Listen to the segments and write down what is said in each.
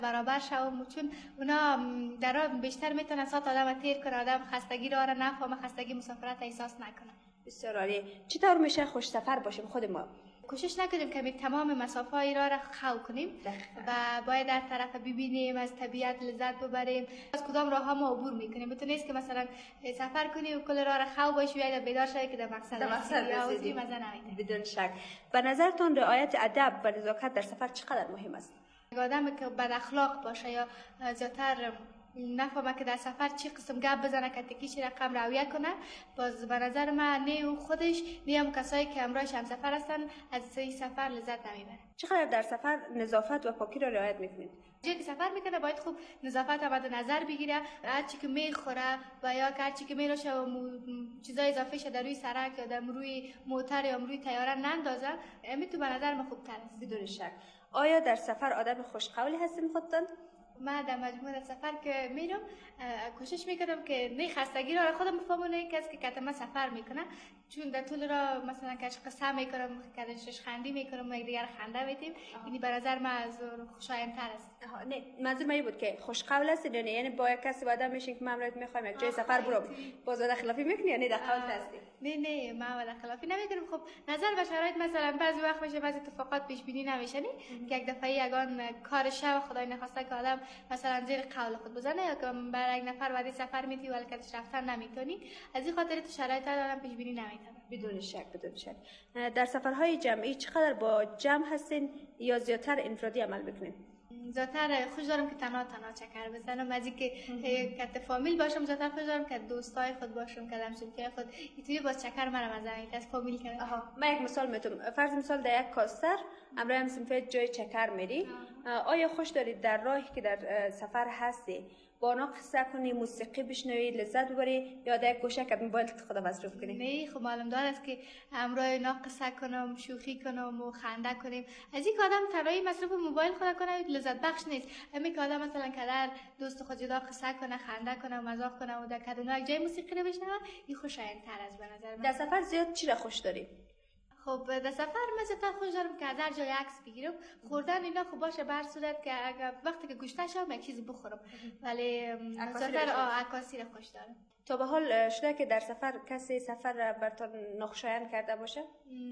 برابر شوم، چون اونا در راه بیشتر میتونن سات آدم تیر کنه، آدم خستگی را نفهمه، خستگی مسافرت احساس نکنه. بسیار عالی. چطور میشه خوش سفر باشیم خود ما؟ کوشش نکنیم که تمام مسافه های راه را خو کنیم و باید در طرف ببینیم، از طبیعت لذت ببریم. از کدام راه ها ما عبور میکنیم. بتون نیست که مثلا سفر کنی و کل راه را خو باشی و بیدار شوی که در مقصد رسیدی مزه نمیده. بدون شک. به نظرتون رعایت ادب و نزاکت در سفر چقدر مهم است؟ آدمی که بد اخلاق باشه یا زیادتر نفهمه که در سفر چی قسم گپ بزنه که تکیش رقم رویه کنه، باز به نظر من نه او خودش نه هم کسایی که همراهش هم سفر هستن از این سفر لذت نمیبرن. چقدر در سفر نظافت و پاکی را رعایت میکنید؟ جایی که سفر میکنه باید خوب نظافت رو مد نظر بگیره، هر چی که میخوره و یا هر چی که میروشه و چیزای اضافه شه در روی سرک یا در روی موتر یا روی طیاره نندازه، همین تو به نظر من خوبتر است. بدون شک. آیا در سفر آدم خوشقولی هستین خودتان؟ من در مجموع سفر که میرم کوشش میکنم که نه خستگی را خودم بفهمونه کسی که کتم سفر میکنه، چون در طول را مثلا کش قصه میکنم، کدش خندی میکنم، یک دیگر خنده میتیم، یعنی به نظر من از خوشایندتر است. نه منظور من بود که خوشقول است، یعنی با یک کسی وعده میشین که من امروز میخوایم یک جای سفر برم، باز وعده خلافی میکنی یا نه در قول هستی؟ نه من وعده خلافی نمیکنم. خب نظر به شرایط مثلا بعضی وقت میشه بعضی اتفاقات پیش بینی نمیشه، که یک دفعه یگان کار شب خدای نخواسته که آدم مثلا زیر قول خود بزنه یا که برای یک نفر وعده سفر میدی ولی کدش رفتن نمیتونی، از این خاطر تو شرایط آدم پیش بینی نمیتونه. بدون شک. بدون شک. در سفرهای جمعی چقدر با جمع هستین یا زیادتر انفرادی عمل میکنین؟ زیادتر خوش دارم که تنها چکر بزنم، از اینکه کت فامیل باشم زیادتر خوش دارم که دوستای خود باشم، که همسایه‌های خود اینطوری باز چکر منم از این از فامیل کردم. من یک مثال میتونم، فرض مثال در یک کاستر امروز هم سمت جای چکر میری، آیا خوش دارید در راهی که در سفر هستی با اونا قصه کنی، موسیقی بشنوی، لذت ببری یا در یک گوشه که موبایل خود مصرف کنی؟ نه خب معلوم دار است که همراه اینا قصه کنم، شوخی کنم و خنده کنیم. از این که آدم تنهایی مصرف موبایل خود کنه لذت بخش نیست. همین که آدم مثلا کدر دوست خود جدا قصه کنه، خنده کنه، مزاح کنه و در کدونا یک جای موسیقی رو بشنوه، این خوشایندتر است به نظر من. در سفر زیاد چی را خوش داری؟ خب در سفر من زیادتر خوش دارم که از هر جای عکس بگیرم، خوردن اینا خوب باشه بر صورت که اگر وقتی که گوشته شم یک چیز بخورم، ولی زیادتر عکاسی را خوش دارم. تا به حال شده که در سفر کسی سفر را براتون ناخوشایند کرده باشه؟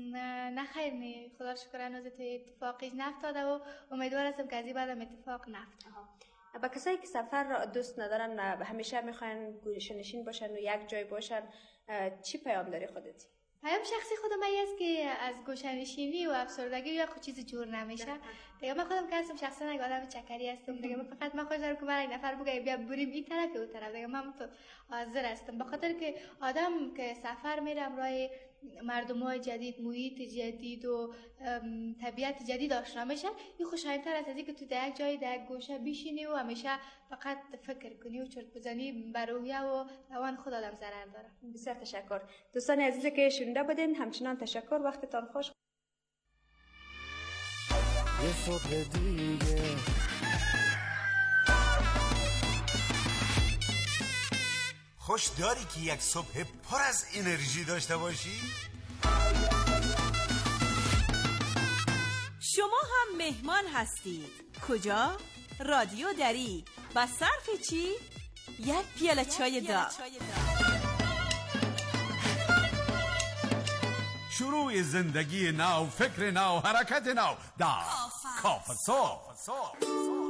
نه خیر، نه خدا شکر هنوز اتفاقی نفتاده و امیدوار هستم که از این بعدم اتفاق نیفته. با کسایی که سفر را دوست ندارن، همیشه میخواین گوشه نشین باشن و یک جای باشن، چی پیام داری خودت؟ پیام شخصی خودم است که از گوشه‌نشینی و افسردگی یا خود چیز جور نمیشه. دیگه من خودم که هستم شخصا یک آدم چکری هستم، دیگه من فقط من خوش دارم که من یک نفر بگه بیا بریم این طرف و اون طرف، دیگه من تو حاضر هستم، به خاطر که آدم که سفر میرم راه مردمای جدید، محیط جدید و طبیعت جدید آشنا میشه، این خوشایندتر است از اینکه تو در یک جای در یک گوشه بشینی و همیشه فقط فکر کنی و چرت بزنی، بر روحیه و روان خود آدم ضرر داره. بسیار تشکر دوستان عزیزی که شنونده بودین، همچنان تشکر، وقتتان خوش. یه صبح دیگه خوش داری که یک صبح پر از انرژی داشته باشی؟ شما هم مهمان هستید. کجا؟ رادیو دری. با صرف چی؟ یک پیاله چای داغ. شروع زندگی نو، فکر نو، حرکت نو در کافه صبح.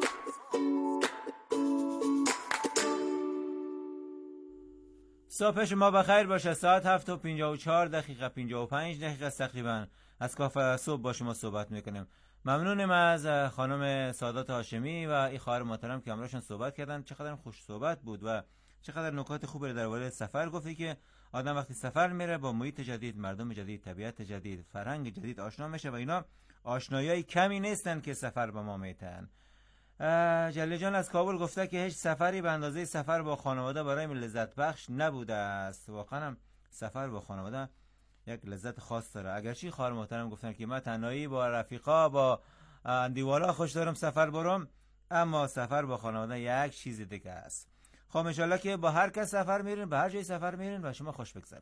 صبح شما بخیر باشه. ساعت 7:54 55 دقیقه تقریبا از کافه صبح با شما صحبت میکنیم. ممنونم از خانم سعادت هاشمی و این خواهر محترم که همراهشون صحبت کردن. چقدر خوش صحبت بود و چقدر نکات خوبی درباره سفر گفتی که آدم وقتی سفر میره با محیط جدید، مردم جدید، طبیعت جدید، فرهنگ جدید آشنا میشه و اینا آشنایای کمی نیستن که سفر با ما میتن. جلیل جان از کابل گفته که هیچ سفری به اندازه سفر با خانواده برای من لذت بخش نبوده است. واقعا هم سفر با خانواده یک لذت خاص داره. اگرچه خواهر محترم گفتن که من تنهایی با رفیقا با اندیوالا خوش دارم سفر برم، اما سفر با خانواده یک چیز دیگه است. خب انشالله که با هر کس سفر میرین، به هر جای سفر میرین و شما خوش بگذره.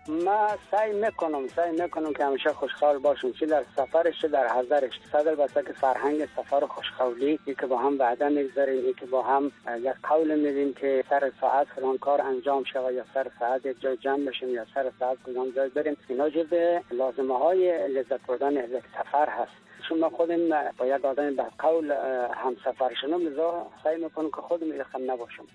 ما سعی میکنم که همیشه خوشحال باشم، چه در سفرش چه در حضرش. صد البته که فرهنگ سفر و خوشحالی، این که با هم وعده میگذاریم، این که با هم یک قول میدیم که سر ساعت فلان کار انجام شود یا سر ساعت یک جای جمع بشیم یا سر ساعت کدام جای بریم، اینا جزء لازمه های لذت بردن یک سفر هست. چون ما خودم با یک آدم به قول هم سفر شدم، لذا سعی میکنم که خودم یخم نباشم.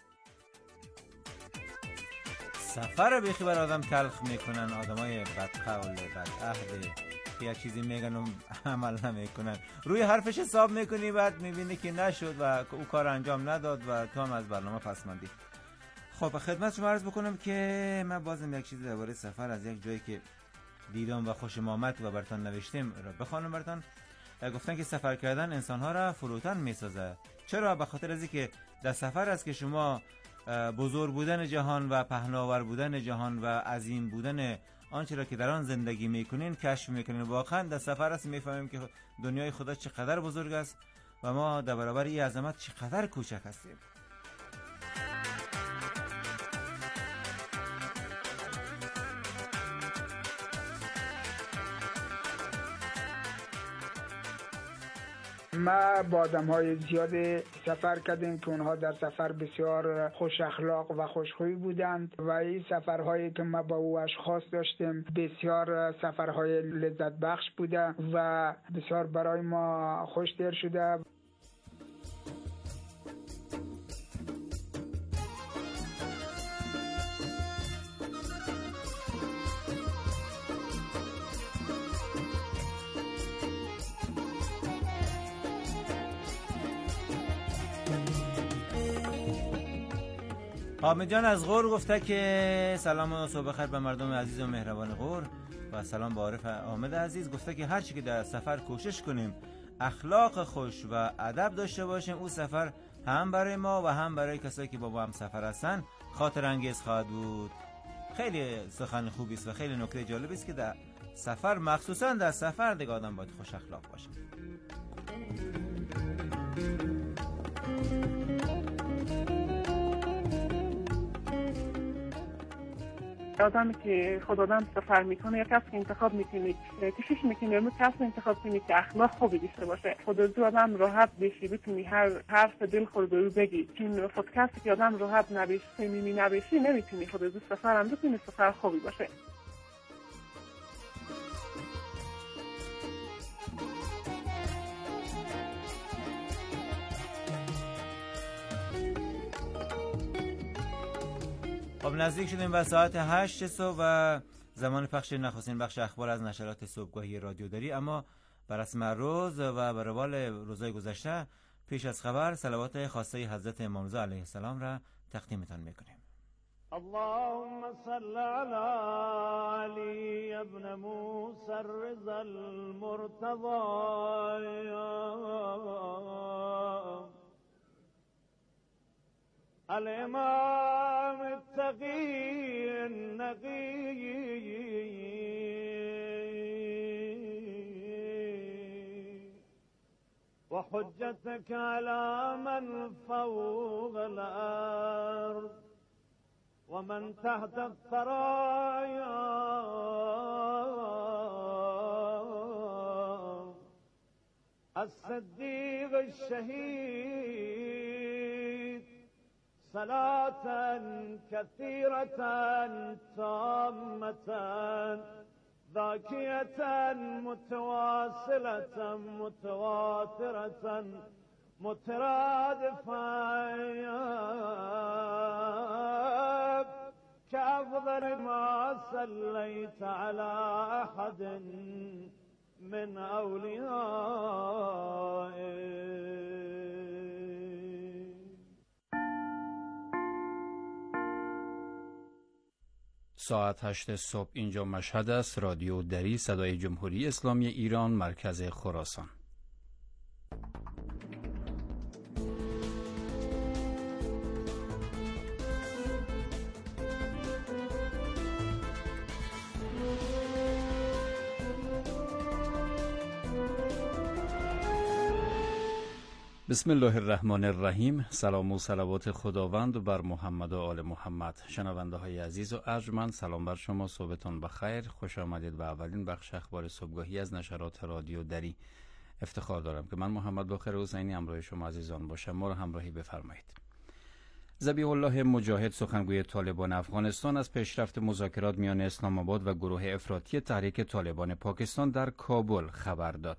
سفر بیخی بر آدم تلخ میکنن، آدمای بدقول بدعهد که یک چیزی میگن و عمل نمیکنن، روی حرفش حساب میکنی، بعد میبینی که نشد و او کار انجام نداد و تو هم از برنامه پس ماندی. خب خدمت شما عرض بکنم که من بازم یک چیزی درباره سفر از یک جایی که دیدم و خوشم آمد و براتون نوشتم را بخوانم براتون. گفتن که سفر کردن انسانها را فروتن میسازه. چرا؟ به خاطر از اینکه در سفر است که شما بزرگ بودن جهان و پهناور بودن جهان و عظیم بودن آنچه را که در آن زندگی میکنین کشف میکنین. واقعا در سفر است میفهمیم که دنیای خدا چقدر بزرگ است و ما در برابر این عظمت چقدر کوچک هستیم. ما با آدم‌های زیاد سفر کردیم که اونها در سفر بسیار خوش اخلاق و خوشخوی بودند و این سفرهایی که ما با او اشخاص داشتیم بسیار سفرهای لذت بخش بوده و بسیار برای ما خوش دیر شده. حامد جان از غور گفته که سلام و صبح بخیر به مردم عزیز و مهربان غور و سلام به عارف حامد عزیز. گفته که هر چی که در سفر کوشش کنیم اخلاق خوش و ادب داشته باشیم، او سفر هم برای ما و هم برای کسایی که با هم سفر هستن خاطر انگیز خواهد بود. خیلی سخن خوبی است و خیلی نکته جالبی است که در سفر، مخصوصا در سفر، دیگه آدم باید خوش اخلاق باشه. آدمی که خود آدم سفر میکنه یا کسی که انتخاب میکنید کشش میکنید یا کسی انتخاب کنید که اخلاق خوبی داشته باشه، خود از آدم راحت بشی، بتونی هر حرف دل خود رو بگی. چون خود کسی که آدم راحت نبیش، صمیمی نباشی، نمیتونی خود از سفر هم بتونی سفر خوبی باشه. خب نزدیک شدیم به ساعت 8 صبح و زمان پخش نخستین بخش اخبار از نشرات صبحگاهی رادیو داری. اما بر رسم روز و بر روال روزهای گذشته پیش از خبر صلوات خاصه حضرت امام رضا علیه السلام را تقدیمتان میکنیم. اللهم صل علی علی ابن موسی الرضا المرتضی الامام التقي النقي وحجتك على من فوق الأرض ومن تحت الثرايا الصديق الشهيد صلاة كثيرة تامة ذاكية متواصلة متواترة مترادفة كأفضل ما صليت على أحد من أوليائك. ساعت 8 صبح اینجا مشهد است. رادیو دری، صدای جمهوری اسلامی ایران، مرکز خراسان. بسم الله الرحمن الرحیم. سلام و صلوات خداوند بر محمد و آل محمد. شنونده های عزیز و ارجمند، سلام بر شما، صبحتون بخیر. خوش آمدید به اولین بخش اخبار صبحگاهی از نشرات رادیو دری. افتخار دارم که من محمد باقر حسینی همراه شما عزیزان باشم. ما را همراهی بفرمایید. ذبیح الله مجاهد، سخنگوی طالبان افغانستان، از پیشرفت مذاکرات میان اسلام آباد و گروه افراطی تحریک طالبان پاکستان در کابل خبر داد.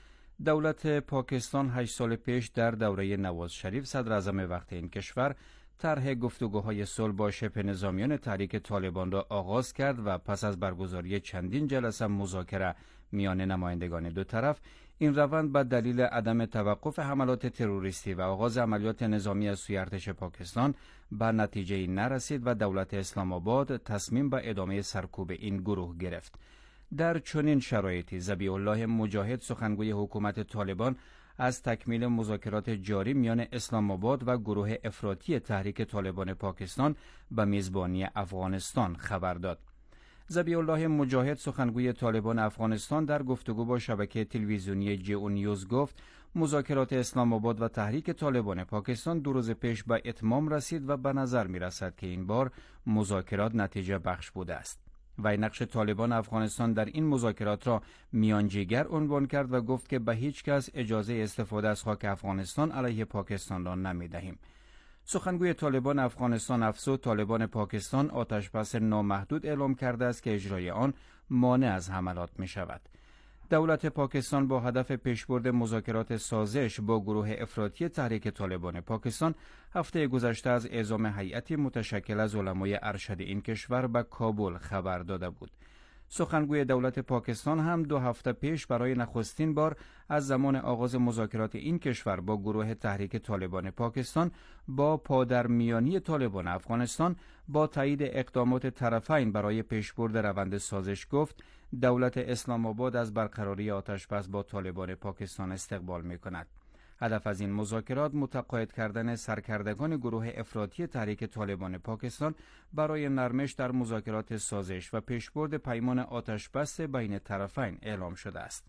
دولت پاکستان 8 سال پیش در دوره نواز شریف صدر اعظم وقت این کشور طرح گفتگوهای صلح با شبه نظامیان تحریک طالبان را آغاز کرد و پس از برگزاری چندین جلسه مذاکره میان نمایندگان دو طرف، این روند به دلیل عدم توقف حملات تروریستی و آغاز عملیات نظامی از سوی ارتش پاکستان به نتیجه نرسید و دولت اسلام آباد تصمیم به ادامه سرکوب این گروه گرفت. در چنین شرایطی ذبیح الله مجاهد، سخنگوی حکومت طالبان، از تکمیل مذاکرات جاری میان اسلام آباد و گروه افراطی تحریک طالبان پاکستان به میزبانی افغانستان خبر داد. ذبیح الله مجاهد، سخنگوی طالبان افغانستان، در گفتگو با شبکه تلویزیونی جیو نیوز گفت مذاکرات اسلام آباد و تحریک طالبان پاکستان 2 روز پیش به اتمام رسید و به نظر می رسد که این بار مذاکرات نتیجه بخش بوده است. و نقش طالبان افغانستان در این مذاکرات را میانجیگر عنوان کرد و گفت که به هیچ کس اجازه استفاده از خاک افغانستان علیه پاکستان را نمی دهیم. سخنگوی طالبان افغانستان افزود طالبان پاکستان آتشبس نامحدود اعلام کرده است که اجرای آن مانع از حملات می شود. دولت پاکستان با هدف پیشبرد مذاکرات سازش با گروه افراطی تحریک طالبان پاکستان هفته گذشته از اعزام هیئتی متشکل از علمای ارشد این کشور به کابل خبر داده بود. سخنگوی دولت پاکستان هم 2 هفته پیش برای نخستین بار از زمان آغاز مذاکرات این کشور با گروه تحریک طالبان پاکستان با پادرمیانی طالبان افغانستان با تایید اقدامات طرفین برای پیشبرد روند سازش گفت دولت اسلام آباد از برقراری آتشبس با طالبان پاکستان استقبال می‌کند. هدف از این مذاکرات متقاعد کردن سرکردگان گروه افراطی تحریک طالبان پاکستان برای نرمش در مذاکرات سازش و پیشبرد پیمان آتشبس بین طرفین اعلام شده است.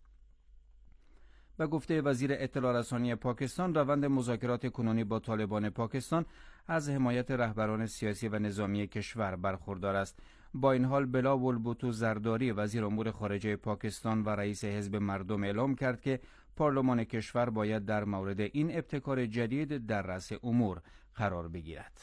به گفته وزیر اطلاع رسانی پاکستان، روند مذاکرات کنونی با طالبان پاکستان از حمایت رهبران سیاسی و نظامی کشور برخوردار است. با این حال بلاول بوتو زرداری، وزیر امور خارجه پاکستان و رئیس حزب مردم، اعلام کرد که پارلمان کشور باید در مورد این ابتکار جدید در رأس امور قرار بگیرد.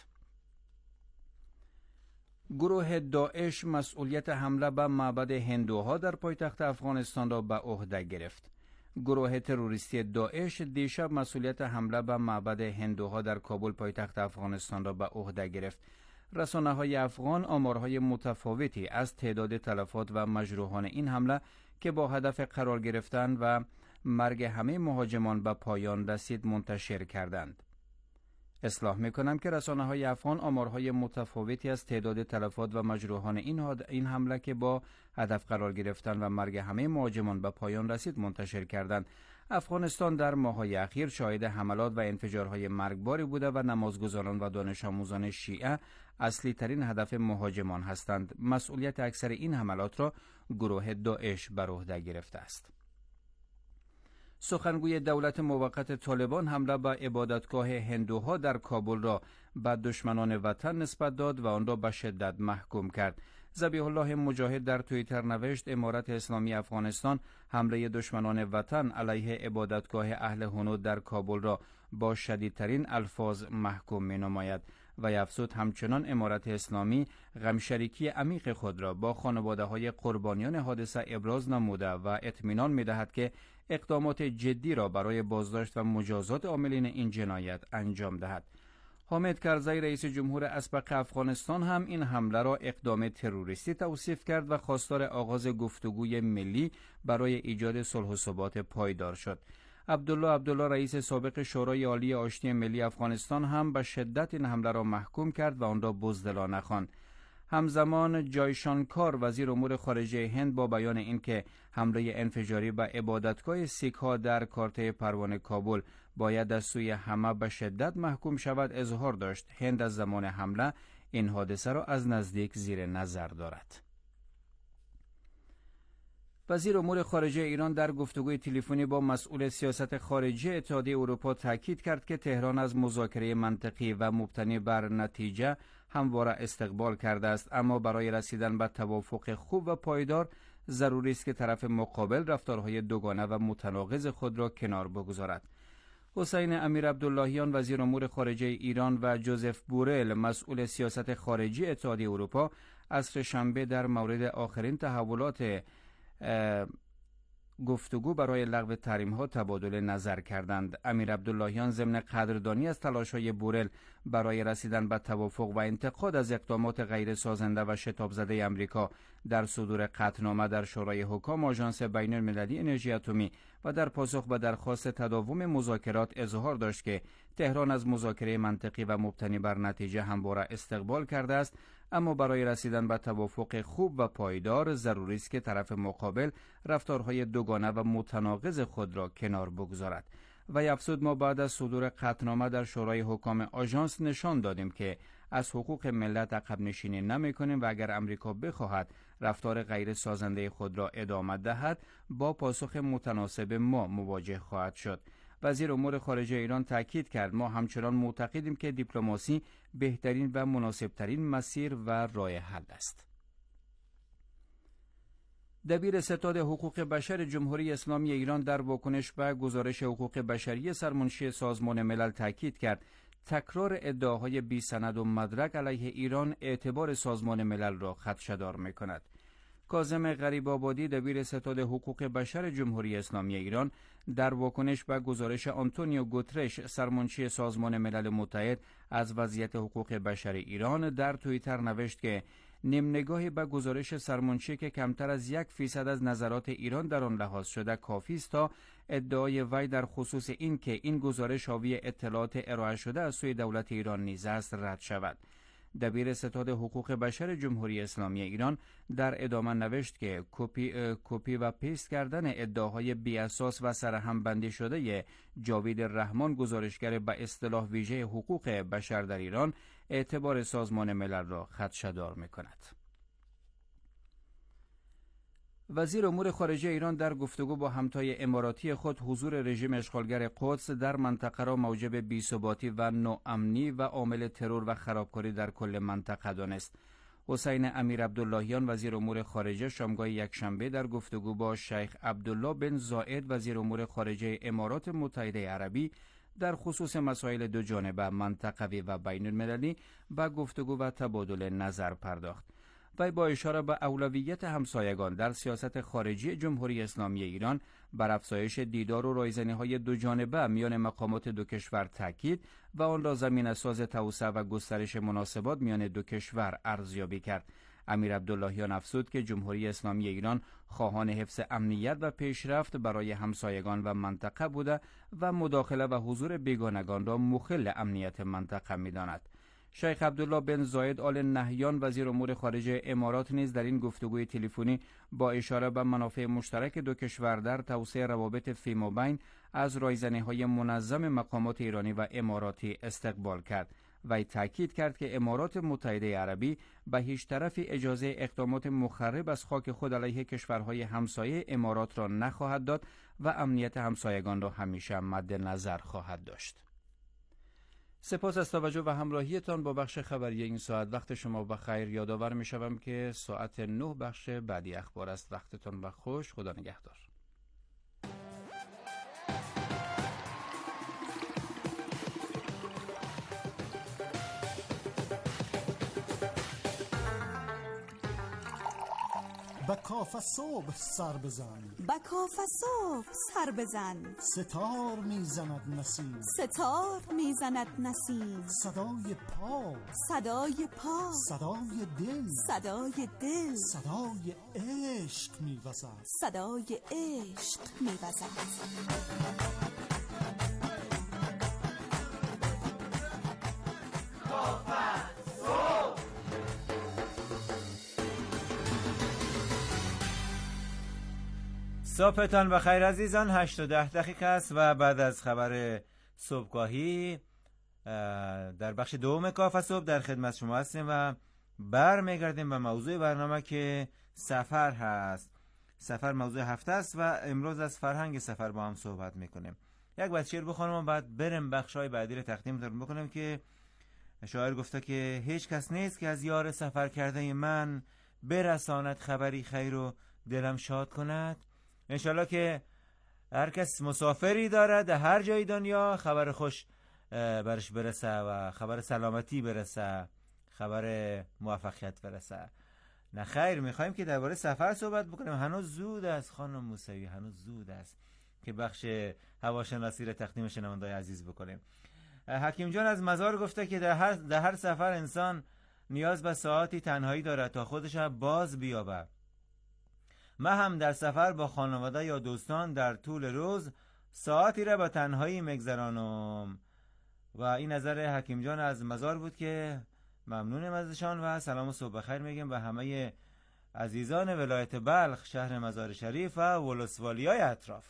گروه داعش مسئولیت حمله به معبد هندوها در پایتخت افغانستان را به عهده گرفت. گروه تروریستی داعش دیشب مسئولیت حمله به معبد هندوها در کابل پایتخت افغانستان را به عهده گرفت. رسانه‌های افغان آمارهای متفاوتی از تعداد تلفات و مجروحان این حمله که با هدف قرار گرفتن و مرگ همه مهاجمان به پایان رسید منتشر کردند. اصلاح می‌کنم که رسانه‌های افغان آمارهای متفاوتی از تعداد تلفات و مجروحان این حمله که با هدف قرار گرفتن و مرگ همه مهاجمان به پایان رسید منتشر کردند. افغانستان در ماه‌های اخیر شاهد حملات و انفجارهای مرگباری بوده و نمازگزاران و دانش آموزان شیعه اصلی ترین هدف مهاجمان هستند. مسئولیت اکثر این حملات را گروه داعش بر عهده گرفته است. سخنگوی دولت موقت طالبان حمله به عبادتگاه هندوها در کابل را به دشمنان وطن نسبت داد و آن را به شدت محکوم کرد. ذبیح الله مجاهد در توییتر نوشت امارت اسلامی افغانستان حمله دشمنان وطن علیه عبادتگاه اهل هنود در کابل را با شدیدترین الفاظ محکوم می‌نماید و افزود همچنان امارت اسلامی غمشریکی عمیق خود را با خانواده‌های قربانیان حادثه ابراز نموده و اطمینان می‌دهد که اقدامات جدی را برای بازداشت و مجازات عاملین این جنایت انجام دهد. حامد کرزی رئیس جمهور اسبق افغانستان هم این حمله را اقدام تروریستی توصیف کرد و خواستار آغاز گفتگوی ملی برای ایجاد صلح و ثبات پایدار شد. عبدالله رئیس سابق شورای عالی آشتی ملی افغانستان هم به شدت این حمله را محکوم کرد و آن را بزدلانه خواند. همزمان جایشانکار وزیر امور خارجه هند با بیان اینکه حمله انفجاری به عبادتگاه سیک‌ها در کارته پروانه کابل باید از سوی همه به شدت محکوم شود اظهار داشت هند از زمان حمله این حادثه را از نزدیک زیر نظر دارد. وزیر امور خارجه ایران در گفتگوی تلفنی با مسئول سیاست خارجی اتحادیه اروپا تاکید کرد که تهران از مذاکره منطقی و مبتنی بر نتیجه همواره استقبال کرده است، اما برای رسیدن به توافق خوب و پایدار ضروری است که طرف مقابل رفتارهای دوگانه و متناقض خود را کنار بگذارد. حسین امیر عبداللهیان وزیر امور خارجه ایران و جوزف بورل مسئول سیاست خارجی اتحادیه اروپا عصر شنبه در مورد آخرین تحولات گفتگو برای لغو تحریم‌ها تبادل نظر کردند. امیر عبداللهیان ضمن قدردانی از تلاش‌های بورل برای رسیدن به توافق و انتقاد از اقدامات غیر سازنده و شتاب زده آمریکا در صدور قطعنامه در شورای حکام آژانس بین‌المللی انرژی اتمی و در پاسخ به درخواست تداوم مذاکرات اظهار داشت که تهران از مذاکره منطقی و مبتنی بر نتیجه همواره استقبال کرده است، اما برای رسیدن به توافق خوب و پایدار ضروری است که طرف مقابل رفتارهای دوگانه و متناقض خود را کنار بگذارد. و افزود ما بعد از صدور قطعنامه در شورای حکام آژانس نشان دادیم که از حقوق ملت عقب نشینی نمی‌کنیم و اگر امریکا بخواهد رفتار غیر سازنده خود را ادامه دهد با پاسخ متناسب ما مواجه خواهد شد. وزیر امور خارجه ایران تاکید کرد ما همچنان معتقدیم که دیپلماسی بهترین و مناسبترین مسیر و راه حل است. دبیر ستاد حقوق بشر جمهوری اسلامی ایران در واکنش به گزارش حقوق بشری سرمنشی سازمان ملل تاکید کرد تکرار ادعاهای بی سند و مدرک علیه ایران اعتبار سازمان ملل را خدشه‌دار می‌کند. کاظم غریب‌آبادی دبیر ستاد حقوق بشر جمهوری اسلامی ایران در واکنش به گزارش آنتونیو گوترش سرمنشی سازمان ملل متحد از وضعیت حقوق بشر ایران در توییتر نوشت که نمنگاهی به گزارش سرمنشی که کمتر از 1% از نظرات ایران در آن لحاظ شده کافی است تا ادعای وی در خصوص این که این گزارش حاوی اطلاعات ارائه شده از سوی دولت ایران نیز است رد شود. دبیر ستاد حقوق بشر جمهوری اسلامی ایران در ادامه نوشت که کپی و پیست کردن ادعاهای بی اساس و سرهم بندی شده جاوید رحمان گزارشگر به اصطلاح ویژه حقوق بشر در ایران اعتبار سازمان ملل را خدشه‌دار می‌کند. وزیر امور خارجه ایران در گفتگو با همتای اماراتی خود حضور رژیم اشغالگر قدس در منطقه را موجب بی‌ثباتی و ناامنی و عامل ترور و خرابکاری در کل منطقه دانست. حسین امیر عبداللهیان وزیر امور خارجه شامگاه یکشنبه در گفتگو با شیخ عبدالله بن زاید وزیر امور خارجه امارات متحده عربی در خصوص مسائل دو جانبه منطقوی و بین المللی و گفتگو و تبادل نظر پرداخت. و با اشاره به اولویت همسایگان در سیاست خارجی جمهوری اسلامی ایران بر افزایش دیدار و رایزنی‌های دو جانبه میان مقامات دو کشور تاکید و آن را زمینه‌ساز توسعه و گسترش مناسبات میان دو کشور ارزیابی کرد. امیر عبداللهیان افزود که جمهوری اسلامی ایران خواهان حفظ امنیت و پیشرفت برای همسایگان و منطقه بوده و مداخله و حضور بیگانگان را مخل امنیت منطقه می‌داند. شیخ عبدالله بن زاید آل نهیان وزیر امور خارجه امارات نیز در این گفتگوی تلفنی با اشاره به منافع مشترک دو کشور در توسعه روابط فیمابین از رایزنی‌های منظم مقامات ایرانی و اماراتی استقبال کرد و تاکید کرد که امارات متحده عربی به هیچ طرفی اجازه اقدامات مخرب از خاک خود علیه کشورهای همسایه امارات را نخواهد داد و امنیت همسایگان را همیشه مد نظر خواهد داشت. سپاس از توجه و همراهیتان با بخش خبری این ساعت. وقت شما بخیر. یادآور می‌شوم که ساعت 9 بخش بعدی اخبار است. وقتتان بخیر. خدا نگهدار. با کاف صبح سر بزن، با کاف صبح سر بزن، ستار میزند نسیم، ستار میزند نسیم، صدای پا، صدای پا، صدای دل، صدای دل، صدای عشق میوزد، صدای عشق میوزد. صبحتان بخیر عزیزان. 8 و 10 دقیقه است و بعد از خبر صبحگاهی در بخش دوم کاف صبح در خدمت شما هستیم و برمیگردیم به موضوع برنامه که سفر هست. سفر موضوع هفته است و امروز از فرهنگ سفر با هم صحبت میکنیم. یک بچه شعر بخونم و بعد بریم بخشای بعدی رو تقدیمتون بکنم که شاعر گفته که هیچ کس نیست که از یار سفر کرده من برساند خبری خیر و دلم شاد کند. انشالله که هر کس مسافری داره در هر جای دنیا خبر خوش برش برسه و خبر سلامتی برسه، خبر موفقیت برسه. نه خیر، میخوایم که درباره سفر صحبت بکنیم. هنوز زود است خانم موسوی، هنوز زود است که بخش هواشناسی را تقدیم شنونده‌های عزیز بکنیم. حکیم جان از مزار گفته که در هر سفر انسان نیاز به ساعتی تنهایی دارد تا خودش باز بیابه. من هم در سفر با خانواده یا دوستان در طول روز ساعتی را با تنهایی میگذرانم. و این نظر حکیم جان از مزار بود که ممنونم ازشان و سلام و صبح بخیر میگم به همه عزیزان ولایت بلخ، شهر مزار شریف و ولسوالیای اطراف.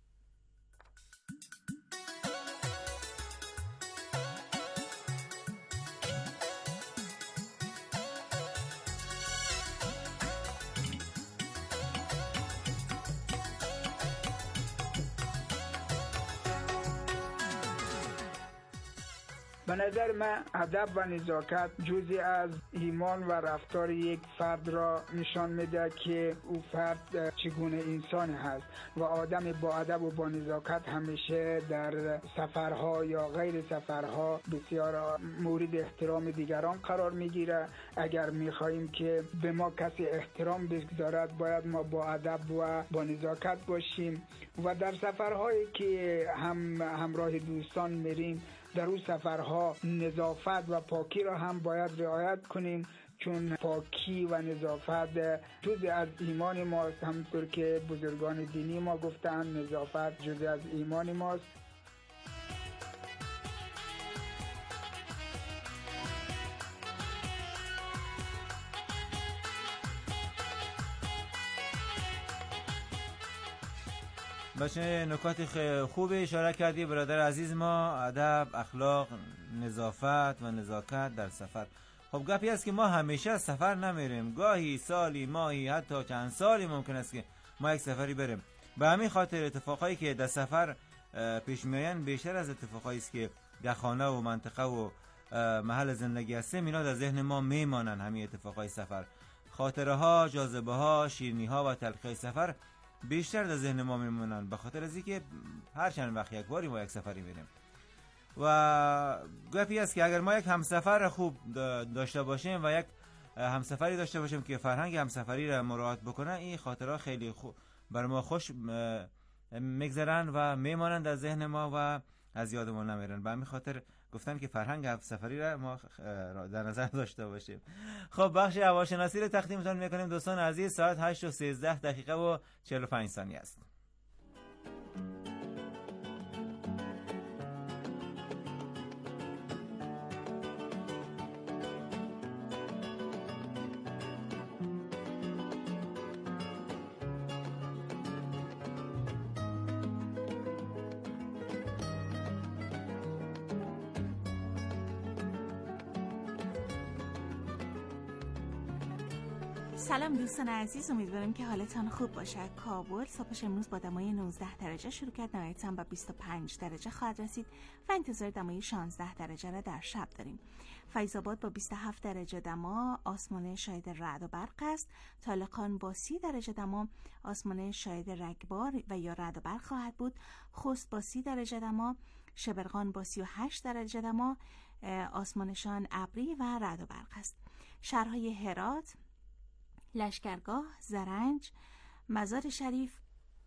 به نظر من ادب و نزاکت جزئی از ایمان و رفتار یک فرد را نشان میده که او فرد چگونه انسان هست و آدم با ادب و با نزاکت همیشه در سفرها یا غیر سفرها بسیار مورد احترام دیگران قرار میگیره. اگر میخواهیم که به ما کسی احترام بگذارد باید ما با ادب و با نزاکت باشیم و در سفرهایی که همراه دوستان میریم در اون سفرها نظافت و پاکی را هم باید رعایت کنیم، چون پاکی و نظافت جزء از ایمان ماست. همونطور که بزرگان دینی ما گفتند نظافت جزء از ایمان ماست. باشه، نکات خوب اشاره کردی برادر عزیز ما. ادب، اخلاق، نظافت و نزاکت در سفر. خب گپی است که ما همیشه سفر نمیریم، گاهی سالی، ماهی، حتی چند سالی ممکن است که ما یک سفری بریم. به همین خاطر اتفاقایی که در سفر پیش میآیند بیشتر از اتفاقایی است که در خانه و منطقه و محل زندگی هستیم اینا در ذهن ما میمانند. همین اتفاقای سفر، خاطره ها، جاذبه ها، شیرینی ها و تلخی سفر بیشتر در ذهن ما میمونن، به خاطر از اینکه هر چند وقت یک باری ما یک سفری میریم. و گپی است که اگر ما یک همسفر خوب داشته باشیم و یک همسفری داشته باشیم که فرهنگ همسفری را مراعات بکنه، این خاطرها خیلی خوب بر ما خوش میگذرن و میمانند در ذهن ما و از یادمون نمیرن. به همین خاطر گفتن که فرهنگ همسفری را ما در نظر داشته باشیم. خب بخش هواشناسی رو تقدیمتون میکنیم دوستان عزیز. ساعت 8:13 و 45 ثانیه است. سلام دوستان عزیز، امیدوارم که حالتان خوب باشه. کابل صبحش امروز با دمای 19 درجه شروع کرد، نهایت هم با 25 درجه خواهد رسید و انتظار دمای 16 درجه را در شب داریم. فیض آباد با 27 درجه دما آسمان شاهد رعد و برق است. طالقان با 30 درجه دما آسمان شاهد رگبار و یا رعد و برق خواهد بود. خوست با 30 درجه دما، شبرغان با 38 درجه دما آسمانشان ابری و رعد و برق است. شهرهای هرات، لشکرگاه، زرنج، مزار شریف،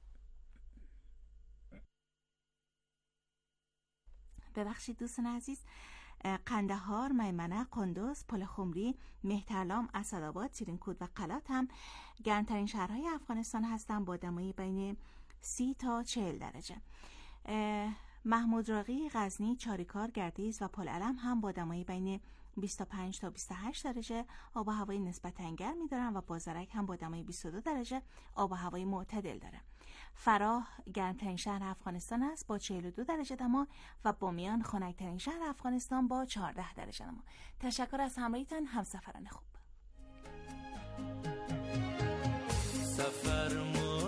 ببخشید دوستان عزیز، قندهار، میمنه، قندوز، پل خمری، مهترلام، اسدآباد، تیرینکود و قلات هم گرمترین شهرهای افغانستان هستند با دمای بین 30 تا 40 درجه. محمود راقی، غزنی، چاریکار، گردیز و پل علم هم با دمای بین 25 تا 28 درجه آب و هوای نسبتاً گرمی دارن و بازارک هم با دمای 22 درجه آب و هوای معتدل داره. فراه گرمترین شهر افغانستان است با 42 درجه دما و بامیان خنک‌ترین شهر افغانستان با 14 درجه دما. تشکر از همراهیتان همسفران خوب. سفر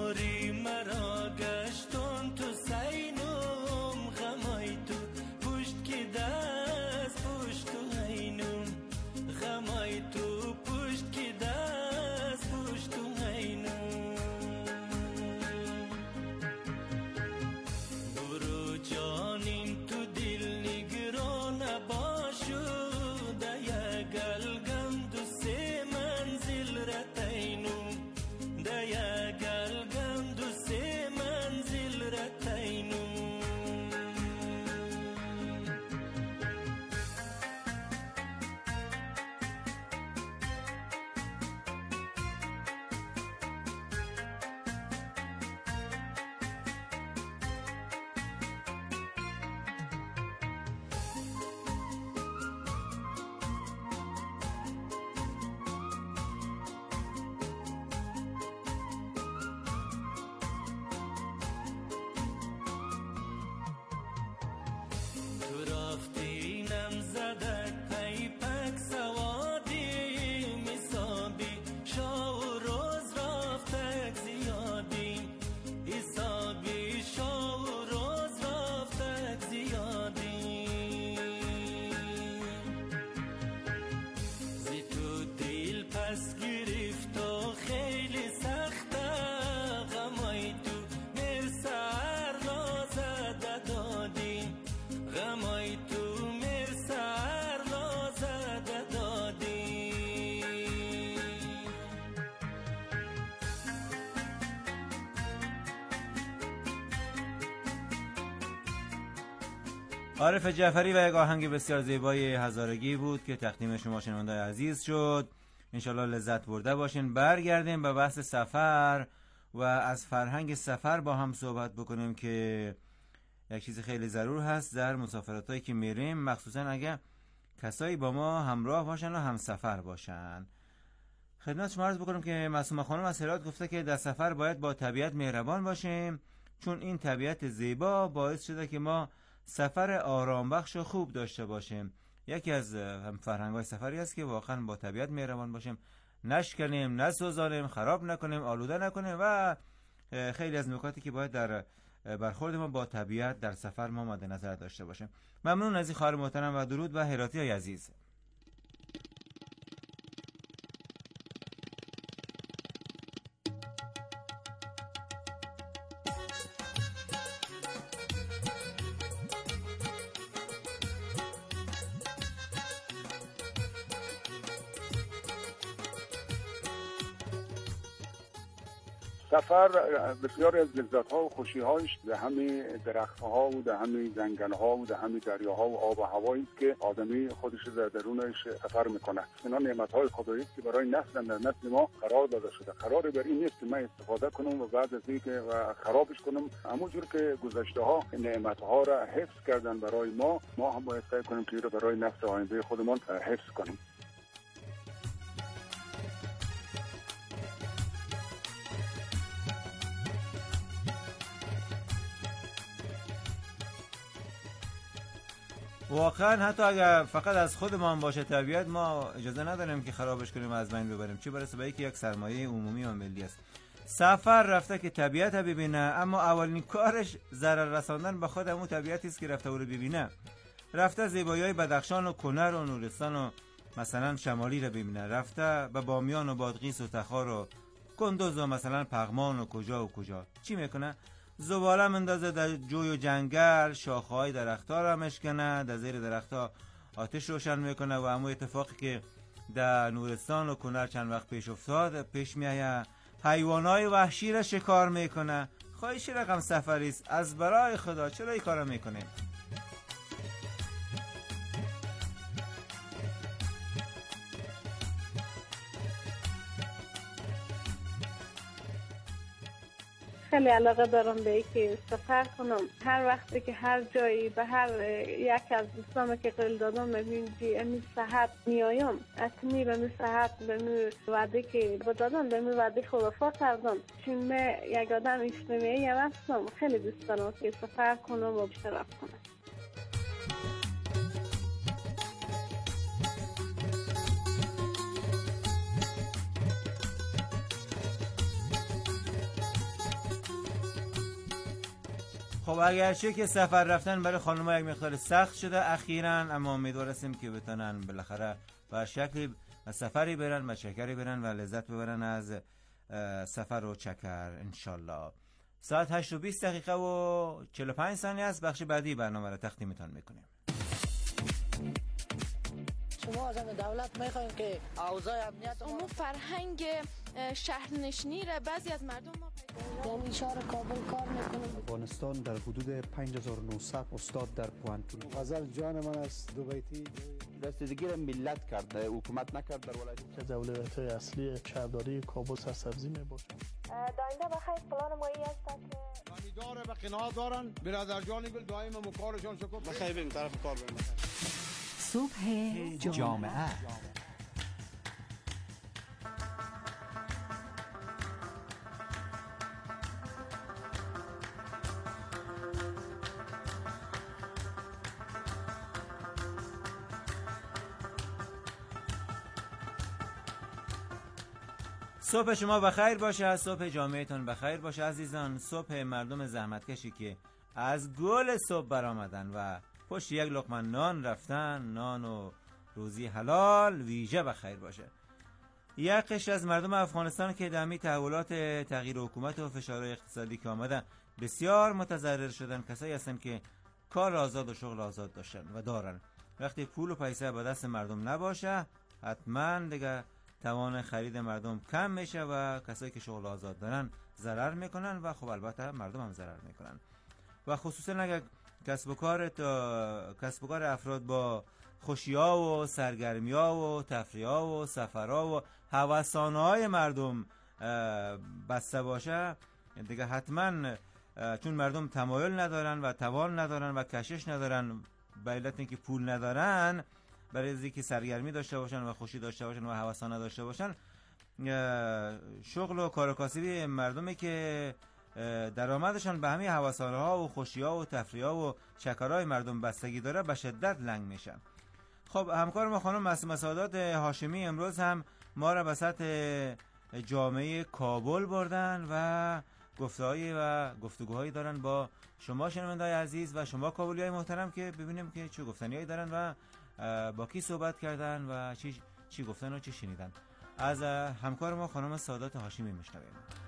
عارف جعفری و یک آهنگ بسیار زیبای هزارگی بود که تقدیم شما شنونده‌های عزیز شد. انشالله لذت برده باشین. برگردیم به بحث سفر و از فرهنگ سفر با هم صحبت بکنیم که یک چیز خیلی ضرور هست در مسافرتایی که میریم، مخصوصا اگه کسایی با ما همراه باشن و هم سفر باشن. خدمت شما عرض بکنم که معصومه خانم از هرات گفته که در سفر باید با طبیعت مهربان باشیم، چون این طبیعت زیبا باعث شده که ما سفر آرام بخش و خوب داشته باشیم. یکی از فرهنگ‌های سفری است که واقعا با طبیعت مهربان باشیم، نشکنیم، نسوزانیم، خراب نکنیم، آلوده نکنیم و خیلی از نکاتی که باید در برخورد ما با طبیعت در سفر ما مد نظر داشته باشیم. ممنون از این خواهر محترم و درود و هراتی عزیز. سفر بسیار از لذت ها و خوشی هایش در همین درخت ها و در همین جنگل ها و در همین دریاها و آب و هوایی است که آدمی خودش در درونش سفر میکنه. اینا نعمت های خدایی است که برای نسل در نسل ما قرار داده شده. قرار بر این نیست که من استفاده کنم و بعد از اینکه خرابش کنم. همونجور که گذشته ها نعمت ها را حفظ کردن برای ما هم باید سعی کنیم که برای نسل آینده خودمان حفظ کنیم. واقعا حتی اگر فقط از خودمان باشه طبیعت، ما اجازه نداریم که خرابش کنیم و از بین ببریم، چه برسه به اینکه یک سرمایه عمومی و ملی است. سفر رفته که طبیعت ببینه، اما اولین کارش ضرر رساندن به خود همون طبیعتی است که رفته او رو ببینه. رفته زیبایی‌های بدخشان و کنر و نورستان و مثلا شمالی رو ببینه، رفته به بامیان و بادغیس و تخار و کندوز و مثلا پغمان و کجا و کجا. چی میکنه؟ زباله مندازه در جوی و جنگل، شاخه‌های درخت‌ها را مشکنه، در زیر درخت‌ها آتش روشن میکنه و همون اتفاقی که در نورستان و کنر چند وقت پیش افتاد پیش میآید. حیوانات وحشی را شکار میکنه. خواهش رقم سفری است. از برای خدا چرا این کارا میکنیم؟ خیلی علاقه دارم به اینکه سفر کنم. هر وقتی که هر جایی به هر یک از دوستانم که قول دادم میبینم که امی صحت میایم، اتمی به می صحت به می وعده که بدادم به می وعده خلافا کردم، چون من یک آدم اجتماعی هستم. خیلی دوست دارم که سفر کنم و اشتراک کنم. خب اگرچه که سفر رفتن برای خانم‌ها یک مقدار سخت شده اخیراً، اما امیدواریم که بتونن بالاخره با شکلی سفری برن، با چکری برن و لذت ببرن از سفر و چکر انشالله. ساعت 8:20 و 45 ثانیه است. بخش بعدی برنامه را تقدیمتان میکنیم. شما از دولت میخواین که اوضاع امنیت اما فرهنگ شهرنشینی را بعضی از مردم ما یعنی شهر کابل کار میکنه. افغانستان در حدود 5900 استاد در پوانتون. غزل جان من است دو بیتی رسیدگی را ملت کرد، حکومت نکرد در ولایت که اولویت اصلی شهرداری کابل سرسبزی میباشه. داینده بخیر پلان مایی است که داره به قناعت دارن برادر جانی گل دائما مکارشان شکر بخیر بریم طرف کار بریم. صبح جامعه صبح شما بخیر باشه، صبح جامعهتون بخیر باشه عزیزان. صبح مردم زحمتکشی که از گل صبح برآمدن و پشت یک لقمه نان رفتن، نان و روزی حلال ویژه بخیر باشه. یک قشر از مردم افغانستان که در تحولات تغییر حکومت و فشارهای اقتصادی که آمدن بسیار متضرر شدن. کسایی هستن که کار آزاد و شغل آزاد داشتن و دارن. وقتی پول و پیسه به دست مردم نباشه حتما دیگه توان خرید مردم کم میشه و کسایی که شغل آزاد دارن ضرر میکنن و خب البته مردم هم ضرر میکنن. و خصوصا اگر کسب و کار افراد با خوشی‌ها و سرگرمی‌ها و تفریح‌ها و سفرها و هوسانه‌های مردم بسته باشه دیگه حتما، چون مردم تمایل ندارن و توان ندارن و کشش ندارن به علت اینکه پول ندارن برای اینکه سرگرمی داشته باشن و خوشی داشته باشن و هوسانه داشته باشن، شغل و کار و کاسبی مردمی که درآمدشان به همین هوسانه‌ها و خوشی‌ها و تفریح‌ها و شکرهای مردم بستگی داره به شدت لنگ میشن. خب همکار ما خانم معصومه سعادت هاشمی امروز هم ما را به سطح جامعه کابل بردن و گفتگوهایی دارن با شما شنونده‌های عزیز و شما کابلیای محترم که ببینیم که چه گفتنیایی دارن و با کی صحبت کردن و چی گفتن و چی شنیدن. از همکار ما خانم سعادت هاشمی میشنویم.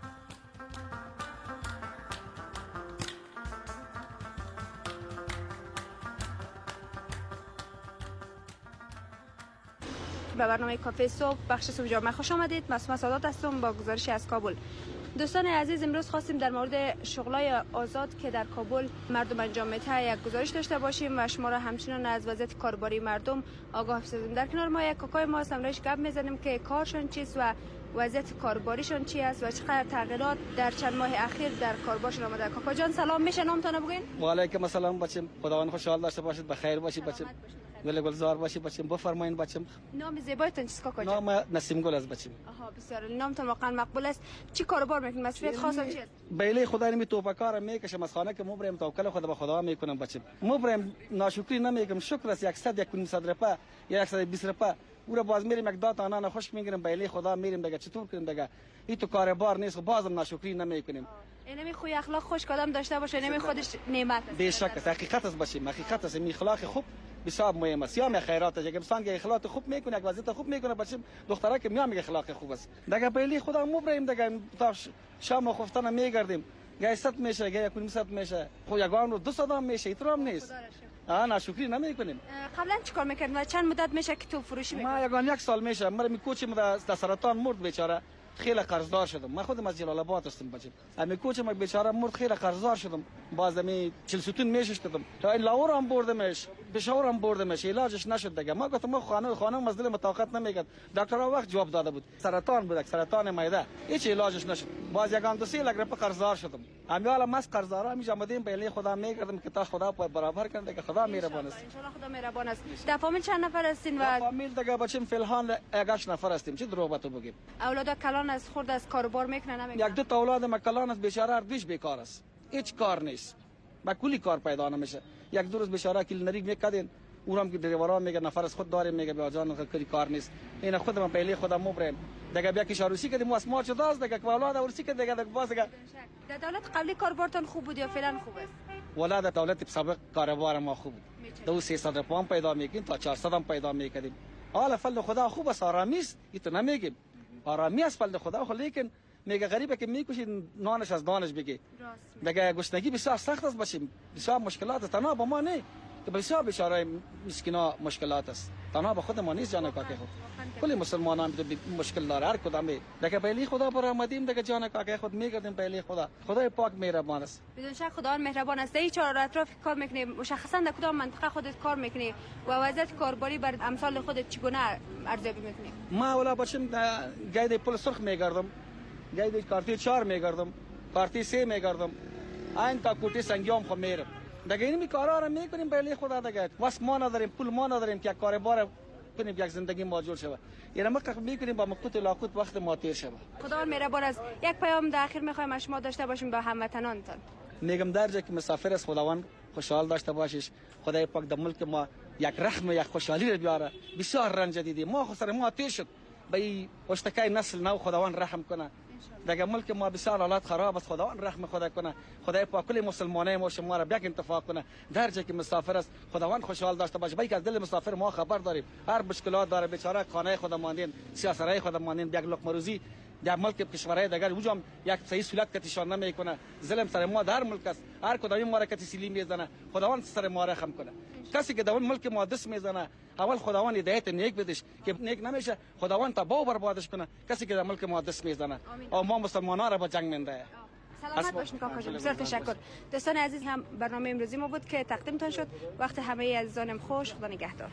به برنامه کافه صبح بخش صبح جامعه خوش آمدید. معصومه سعادت هستم با گزارشی از کابل. دوستان عزیز، امروز خواستیم در مورد شغلای آزاد که در کابل مردم انجام میده یک گزارش داشته باشیم و شما را همچنان از وضعیت کارباری مردم آگاه بسازیم. در کنار ما یک کاکای ما هستن، روش گپ میزنیم که کارشون چیست و وضعیت کارباریشون چی است و چقدر تغییرات در چند ماه اخیر در کاربارشون آمده. کاکا جان سلام، میشه نامتون بگین؟ و علیکم السلام بچم، خداوند خوشحال داشته باشید، بخیر باشید بچم، گلزار باشید بچم، بفرمایید بچم. نام زیبایتون چیست کاکا جان؟ نام نسیم گل است بچم. آها بسیار، نامتون واقعا مقبول است. چی کاروبار میکنید؟ مسئولیت خاصم چیست؟ بیلی خدا نمی توپکار میکشم از خانه که مبرم توکل خدا به خدا میکنم بچم. مبرم ناشکری نمیگم، شکر است 100 100 روپیه یا 120 روپیه او را باز میریم یک دات آنها خوش میگیریم بیلی خدا میریم دیگه چطور کنیم دیگه این تو کاربار نیست، بازم ناشکری نمیکنیم. اینمی خوی اخلاق خوش کدام داشته باشه، اینمی خودش نعمت است. به شک است، حقیقت است بچم، حقیقت است. این اخلاق خوب بسیار مهم است. یا خیرات است، اگر انسان که اخلاق خوب میکنه، یک وضعیت خوب میکنه بچم، دخترا که میام اخلاق خوب است دیگه بیلی خدا مبریم دیگه تا شام خفتن میگردیم، گاهی 100 میشه گاهی 100 میشه، خو یگان رو 200 میشه، ایترام نیست. ناشکری نمیکنیم. قبلا چیکار میکردیم و چند مدت میشه که تو فروشی میکنیم؟ ما یگان 1 سال میشه، من کوچم در سرطان مرد بیچاره، خیلی قرضدار شدم. من خودم از جلال آباد هستم بچم، امی کوچم بیچاره مرد، خیلی قرضدار شدم، باز می 40 ستون میشستم تا این لاور هم بردمش، پشاور هم بردمش، علاجش نشد دیگه. ما گفتم خانه مزدل متوقت نمیکرد، دکتر وقت جواب داده بود سرطان بود، سرطان معده، هیچ علاجش نشد. باز یگان 2 لک روپیه قرضدار شدم. امی حالا مس قرضدارا می آمدیم به خدا میکردم که تا خدا برابر کنه دیگه، خدا مهربان است. ان شاء الله خدا مهربان است. در فامیل چند نفر هستین؟ و فامیل دیگه بچم فی الحال 8 نفر هستیم. چه دروغ تو بگیم؟ اولادا کلان از خورد از کاروبار میکنه نمیکنه؟ 1 2 اولاد ما کلان است، بیچاره اردیش بیکار است، هیچ کار نیست، با کلی کار پیدا نمیشه. 1 2 روز بیچاره کلینری میکردن، اونم که دریورا میگه نفر از خود داره، میگه به جان کلی کار نیست. این خودم پهلی خودم مبرم دیگه بیا که شاروسی کردیم واسه چداست دیگه که اولاد اورسی که دیگه باز دیگه. در دولت قبلی کاربارتون خوب بود یا فعلا خوب است؟ ولادت دولت سابق کاروبار ما خوب بود، 300 روپیه پیدا میکنیم تا 400 هم پیدا میکنیم. حالا فضل خدا خوب است، آرامی است، تو نمیگیم آرامی است فضل خدا، خو لیکن میگه غریبه که میکشید نانش از دانش بگی دیگه. گشنگی بسیار سخت است باشیم، بسیار مشکلات است، تنها با ما نه که بسیار بیچاره مسکینا مشکلات است، تنها با خود ما نیست جان کاکه خود، کلی مسلمانان مشکل داره هر کدام دیگه. بیلی خدا بر آمدیم دیگه جان کاکه خود میگردیم بیلی خدا، خدای پاک مهربان است. بدون شک خدا مهربان است. این چهار اطراف کار میکنی، مشخصا در کدام منطقه خودت کار میکنی و وضعیت کارباری بر امثال خودت چگونه ارزیابی میکنی؟ ما اولا بچم گاید پل سرخ میگردم، گاید کارتی 4 میگردم، کارتی 3 میگردم، این تا کوټی سنگیام خو میرم دیگه. این کارا را میکنیم بیلی خدا دیگه. واسه ما نداریم، پول ما نداریم که کاربار کنیم یک زندگی ما جور شود. یعنی ما میکنیم با مقوت لاقوت وقت ما تیر شود. خدا مهربان است. یک پیام در اخیر میخوایم از شما داشته باشیم با هموطنانتان. میگم در جا که مسافر است خداوند خوشحال داشته باشیش، خدای پاک در ملک ما یک رحم یک خوشحالی رو بیاره. بسیار رنج دیدیم ما، خسر ما تیر شد به این اشتکای نسل نو، خداوند رحم کنه دیگه. ملک ما بسیار حالات خراب است، خداوند رحم خدا کنه، خدای پاک کل مسلمانای ما شما را یک اتفاق کنه. در جا که مسافر است خداوند خوشحال داشته باشه. باید از دل مسافر ما خبر داریم، هر مشکلات داره بیچاره، خانه خود ماندین، سیاسرای خود ماندین، یک لقمه روزی در ملک کشورهای دیگر وجام یک صحیح سهولت کتیشان نمیکنه. ظلم سر ما در ملک است، هر کدوم ما را کتی سیلی میزنه، خداوند سر ما رحم کنه. کسی که در ملک ما دست میزنه اول خداوند هدایت نیک بدش، که نیک نمیشه خداوند تباہ و بربادش کنه کسی که در ملک ما دست میزنه. او ما مسلمانان را با جنگ منده. سلامت باشین کاکا جان. بسیار تشکر. دوستان عزیز، هم برنامه امروزی ما بود که تقدیمتان شد. وقت همه عزیزانم خوش. خدا نگهدار.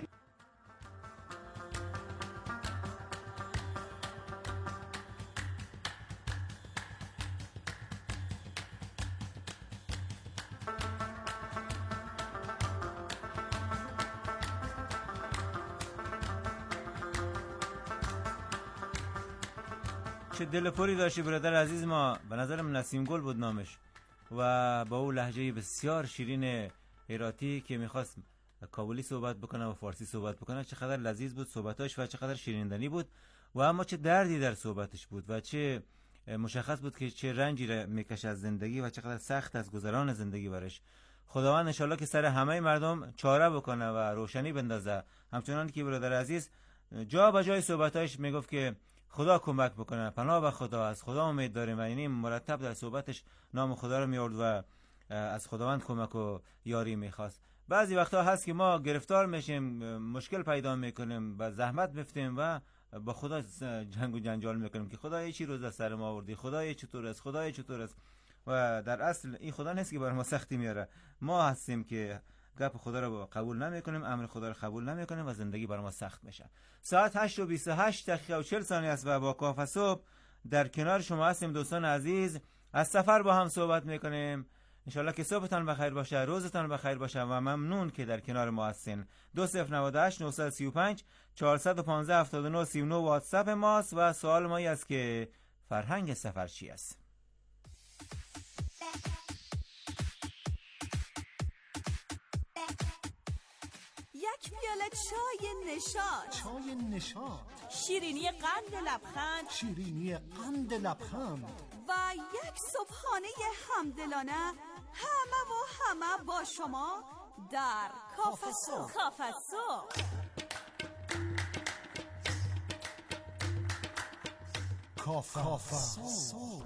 چه دل پری داشتی برادر عزیز ما. به نظرم نسیم گل بود نامش و با او لهجه بسیار شیرین هراتی که میخواست کابلی صحبت بکنه و فارسی صحبت بکنه. چقدر لذیذ بود صحبتاش و چقدر شیریندنی بود و اما چه دردی در صحبتش بود و چه مشخص بود که چه رنجی را میکشه از زندگی و چقدر سخت از گذران زندگی برش. خداوند انشالله که سر همه مردم چاره بکنه و روشنی بندازه. همچنان که برادر عزیز جا به جای صحبتاش میگفت که خدا کمک بکنه، پناه به خدا، از خدا امید داریم و یعنی مرتب در صحبتش نام خدا رو میارد و از خداوند کمک و یاری میخواست. بعضی وقتا هست که ما گرفتار میشیم، مشکل پیدا میکنیم و زحمت میفتیم و با خدا جنگ و جنجال میکنیم که خدای چی روز از سر ما آوردی، خدای چطور است، خدای چطور است. و در اصل این خدا نیست که برای ما سختی میاره، ما هستیم که گپ خدا رو قبول نمیکنیم، امر خدا رو قبول نمیکنیم و زندگی برای ما سخت میشه. ساعت 8:28 و 40 ثانیه است و با کافه صبح در کنار شما هستیم دوستان عزیز. از سفر با هم صحبت میکنیم. انشالله که صبحتان بخیر باشه، روزتان بخیر باشه و ممنون که در کنار ما هستین. 2098 935 415 79 39 واتساپ ماست و سوال ما است که فرهنگ سفر چی است؟ یک پیاله چای نشاط. چای نشاط. شیرینی قند لبخند. شیرینی قند لبخند. و یک صبحانه همدلانه همه با شما در کافه صبح. کافه صبح. کافه صبح.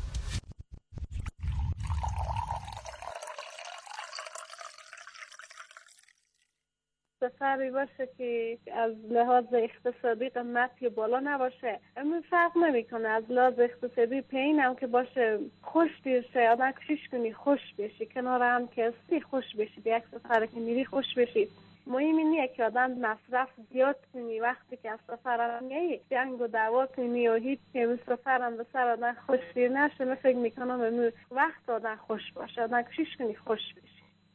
سفری باشه که از لحاظ اقتصادی قیمتی بالا نباشه، اما فرق نمیکنه. از لحاظ اقتصادی پایین هم که باشه، خوش دیشه. آدم کوشش کنی خوش بشی، کنار هم که هستی خوش بشی، به یک سفر که میری خوش بشی. مهم اینه که آدم مصرف زیاد کنی. وقتی که از سفر هم میایی جنگ و دعوا کنی و هیچ که سفر هم به سر آدم خوش دیر نشه. من فکر میکنم وقت آدم خوش باشه، آدم کوشش کنی خوش بشی.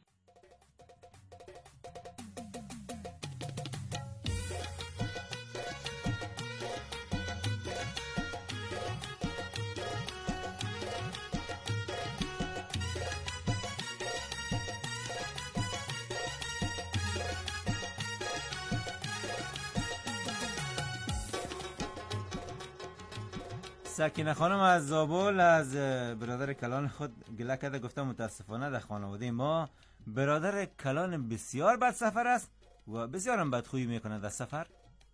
سکینه خانم از زابل از برادر کلان خود گله کرده، گفته متاسفانه در خانواده ما برادر کلان بسیار بد سفر است و بسیار هم بدخویی میکنه در سفر.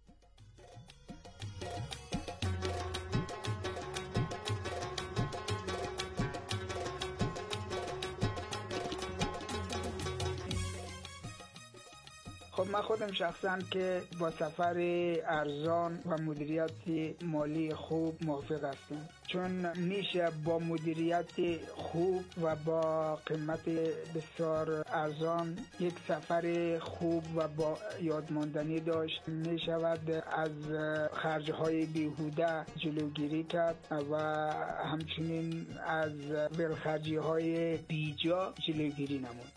خب من خودم شخصا که با سفر ارزان و مدیریت مالی خوب موافق هستم، چون میشه با مدیریت خوب و با قیمت بسیار ارزان یک سفر خوب و با یادماندنی داشت. میشود از خرجهای بیهوده جلوگیری کرد و همچنین از بلخرجی های بیجا جلوگیری نمود.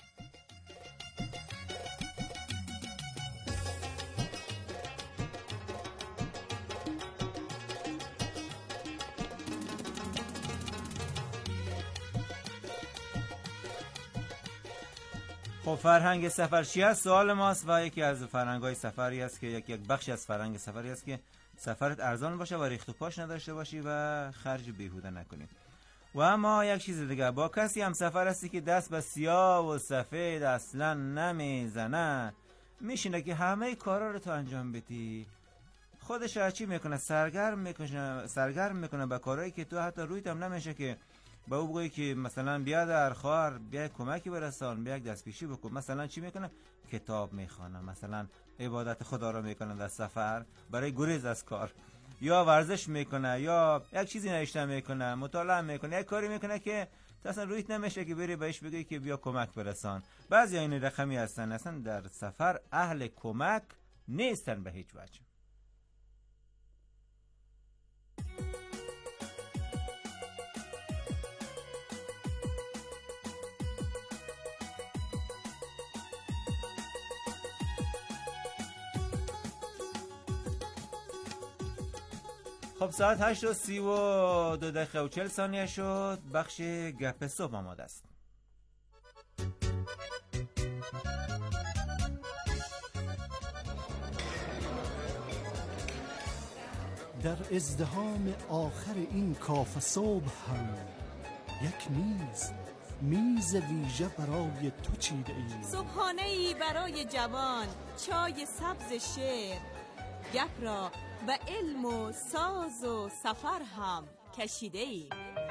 خب فرهنگ سفر چی است؟ سوال ماست و یکی از فرهنگ‌های سفری است که یک بخشی از فرهنگ سفری است که سفرت ارزان باشه و ریخت و پاش نداشته باشی و خرج بیهوده نکنی. و اما یک چیز دیگه، با کسی هم سفر هستی که دست به سیاه و سفید اصلا نمیزنه، میشینه که همه کارا رو تو انجام بدی، خودش را چی میکنه؟ سرگرم میکنه به کارهایی که تو حتی رویت هم نمیشه که با او بگویی که مثلا بیا در خواهر بیا کمکی برسان، بیا دستپیشی بکن. مثلا چی میکنه؟ کتاب میخوانه، مثلا عبادت خدا رو میکنه در سفر برای گریز از کار، یا ورزش میکنه یا یک چیزی نوشته میکنه، مطالعه میکنه، یک کاری میکنه که تو اصلا رویت نمیشه که بری بهش بگی که بیا کمک برسان. بعضی این رقمی هستن اصلا در سفر اهل کمک نیستن به هیچ وجه. خب ساعت 8:32 شد. بخش گپ صبح آماده است. در ازدحام آخر این کافه صبح هم یک میز ویژه برای تو چیده ای. صبحانه‌ای برای جوان، چای سبز شعر، گپ را و علم و ساز و سفر هم کشیده ای.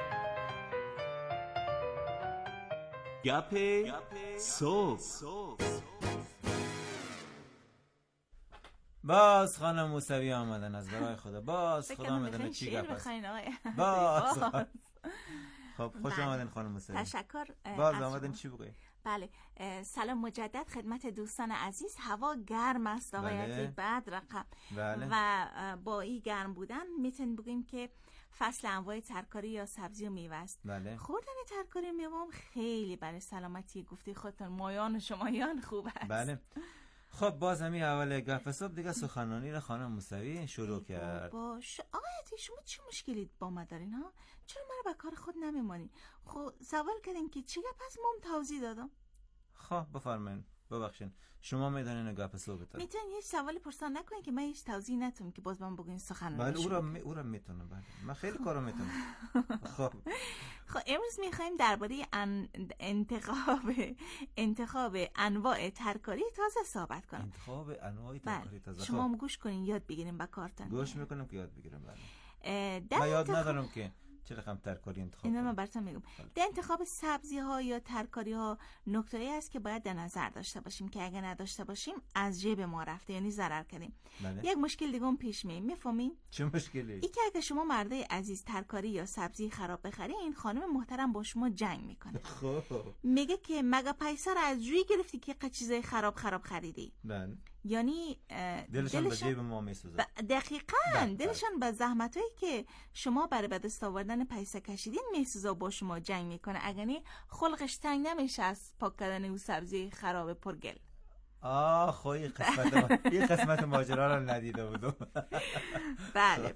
گپ صبح. باز خانم موسوی آمدن از برای خدا. باز خدا آمدن چی گپ است. باز خب خوش آمدین خانم موسوی. تشکر. باز آمدن چی بگویی؟ بله، سلام مجدد خدمت دوستان عزیز. هوا گرم است آقای عزیز، بعد رقم. بله. و با این گرم بودن میتونیم بگیم که فصل انواع ترکاری یا سبزی و میوه است. بله. خوردن ترکاری و میوه هم خیلی برای سلامتی گفته خودتون مایان و شمایان خوب است. بله. خب باز همین اول گپ صبح دیگه سخنرانی را خانم موسوی شروع کرد. باش آقای عزیز، شما چه مشکلی با ما دارین ها؟ چرا ما رو به کار خود نمیمانی؟ خب سوال کردین که چی گپ است، ما توضیح دادم. خب بفرمایید. ببخشید شما میدونین گپ صبح بتون. میتونین هیچ سوالی پرسان نکنین که من هیچ توضیح نتونم که باز من بگین سخنرانی. بله او را میتونم. بله من خیلی کارا میتونم. خب امروز میخوایم درباره انتخاب انواع ترکاری تازه صحبت کنیم. انتخاب انواع ترکاری تازه. شما هم گوش کنین، یاد بگیریم با کارتون. گوش میکنم که یاد بگیرم. بله. من یاد ندارم که چه رقم ترکاری انتخاب کنم. اینا من براتون میگم. در انتخاب سبزی ها یا ترکاری ها نکته‌ای است که باید در نظر داشته باشیم که اگه نداشته باشیم از جیب ما رفته، یعنی ضرر کردیم. بله. یک مشکل دیگه هم پیش میفهمین؟ چه مشکلی؟ این که اگه شما مرده عزیز ترکاری یا سبزی خراب بخرین، خانم محترم با شما جنگ میکنه. خب میگه که مگه پیسه رو از جوی گرفتی که چیزای خراب خریدی. بله. یعنی دلشان به جیب ما میسوزه. دقیقاً دلشان به زحمتایی که شما برای به دست آوردن پیسه کشیدین میسوزه، با شما جنگ میکنه. اگر نه خلقش تنگ نمیشه از پاک کردن اون سبزی خراب پرگل. خوی قسمت ماجرا رو ندیده بودم. بله.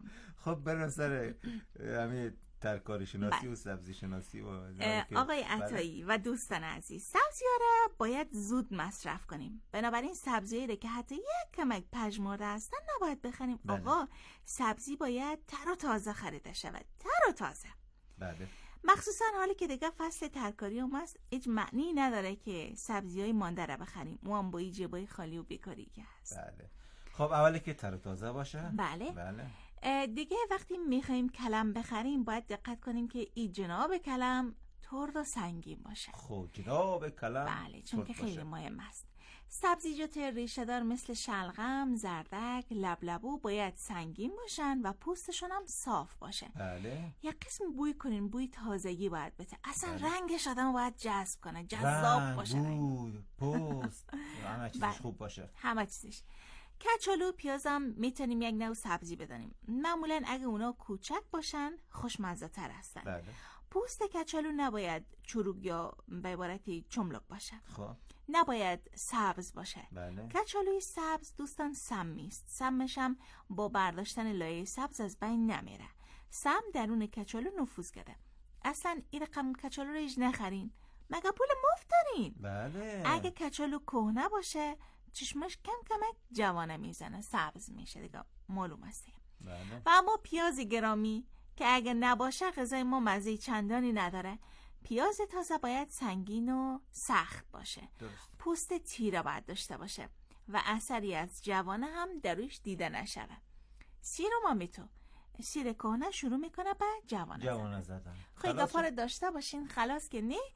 خب بریم سر همین ترکاری شناسی و سبزی شناسی و آقای عطایی و دوستان عزیز، سبزی ها را باید زود مصرف کنیم. بنابراین سبزی را که حتی یک کمک پژمرده هستن نباید بخریم. بله. آقا سبزی باید تر و تازه خریده شود. تر و تازه. بله. مخصوصا حالی که دیگه فصل ترکاری هم هست، هیچ معنی نداره که سبزی های مانده را بخریم. اون هم با این جیبای خالی و بیکاری که هست. بله. خب اولی که تر و تازه باشه. بله. دیگه وقتی میخوایم کلم بخریم باید دقت کنیم که این جناب کلم ترد و سنگین باشه. خب جناب کلم بله، چون که خیلی مهم است. سبزیجات ریشه‌دار مثل شلغم، زردک، لبلبو باید سنگین باشن و پوستشون هم صاف باشه. بله. یک قسم بوی کنین، بوی تازگی باید بده. اصلا رنگش آدم باید جذب کنه، جذاب باشه. بوی، پوست، همه چیزش خوب باشه. همه چیزش. کچالو، پیازم میتونیم یک نوع سبزی بدانیم. معمولا اگه اونا کوچک باشن خوشمزه تر هستن. بله. پوست کچالو نباید چروک یا به عبارتی چملک باشه. خب نباید سبز باشه. بله. کچالوی سبز دوستان سمی است. سمش هم با برداشتن لایه سبز از بین نمیره. سم درون کچالو نفوذ کرده. اصلا این رقم کچالو رو هیچ نخرین، مگه پول مفت دارین. بله. اگه کچالو کهنه باشه چشمش کمک جوانه میزنه، سبز میشه دیگه، معلوم است. بله. و اما پیاز گرامی که اگه نباشه غذای ما مزه چندانی نداره. پیاز تازه باید سنگین و سخت باشه. درست. پوست تیره باید داشته باشه و اثری از جوانه هم دروش دیده نشوه. سیر و مامیتو، سیر کهنه شروع میکنه به جوانه زدن. خیلی گپا داشته باشین، خلاص که نه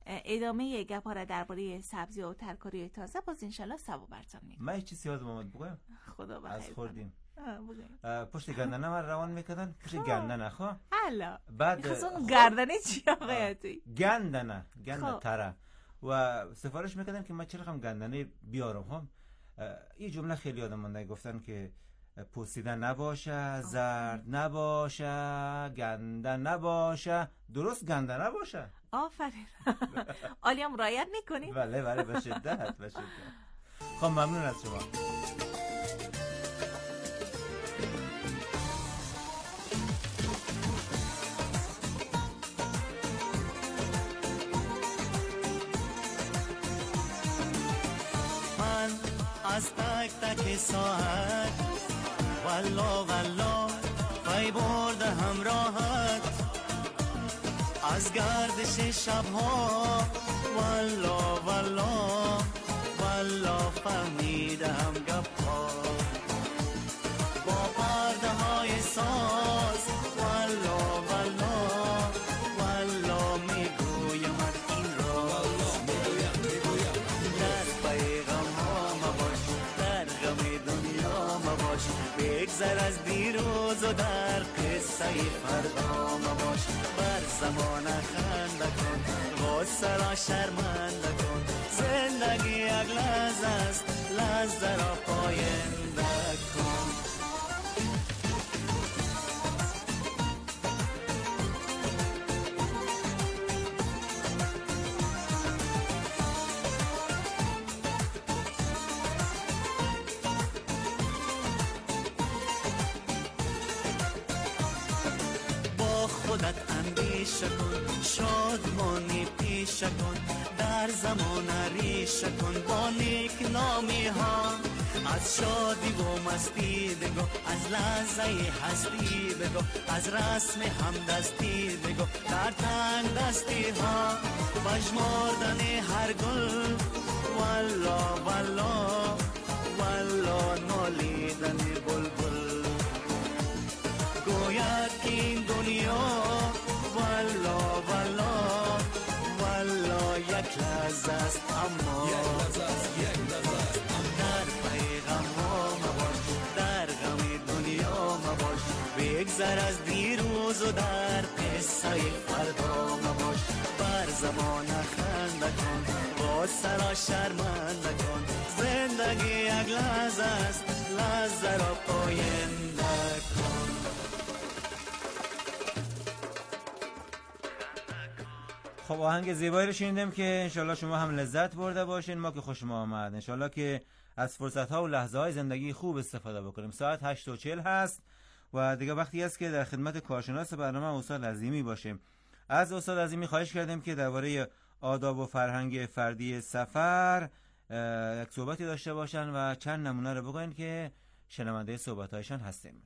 ادامه گپا را درباره سبزی و ترکاری تازه باز انشالله سبو براتون میگم. من چیزی یادم اومد بگم. خدا بخیر. از خوردیم پشت گندنه من روان میکردن، پشت گندنه خواه حالا بعد اون گردنه چی آقای عطایی؟ گندنه تره و سفارش میکردن که من چرا هم گندنه بیارم هم. این جمله خیلی یادم مونده، گفتن که پوسیده نباشه، زرد نباشه، گنده نباشه، درست گنده نباشه. آفرین. عالی، هم رعایت میکنید؟ بله به شدت. خب ممنون از شما. من از تک تک ساعت والله پای برد همراهت، از گردش شبها والله فهمیدم گپها، با پرده های ساز والله میگویم این راز، در پیغام ها مباش، در غم دنیا مباش، بگذر از دیروز و در قصه فردا مباش، بر زمان خنده کن، غصه را شرمنده کن، زندگی یک لحظه است، لحظه را پاینده کن. خودت اندیشه کن، شادمانی پیشه کن، در زمان ریشه کن با نیک نامی ها، از شادی و مستی بگو، از لحظه هستی بگو، از رسم همدستی بگو، در تنگ دستی ها بشمردن هر گل والله نالیدن بلبل، گوید که این دنیا والله یک لحظه است، اما در پیغام ها مباش، در غم دنیا مباش، بگذر از دیروز و در قصه فردا مباش، بر زمان خنده کن، غصه را شرمنده کن، زندگی یک لحظه است، لحظه را پاینده کن. خب آهنگ زیبایی رو شنیدیم که انشالله شما هم لذت برده باشین، ما که خوشم آمد. انشالله که از فرصت ها و لحظه های زندگی خوب استفاده بکنیم. ساعت 8:40 هست و دیگه وقتی است که در خدمت کارشناس برنامه استاد عظیمی باشیم. از استاد عظیمی خواهش کردیم که درباره آداب و فرهنگ فردی سفر یک صحبتی داشته باشن و چند نمونه رو بگوین که شنونده صحبت هایشان هستیم.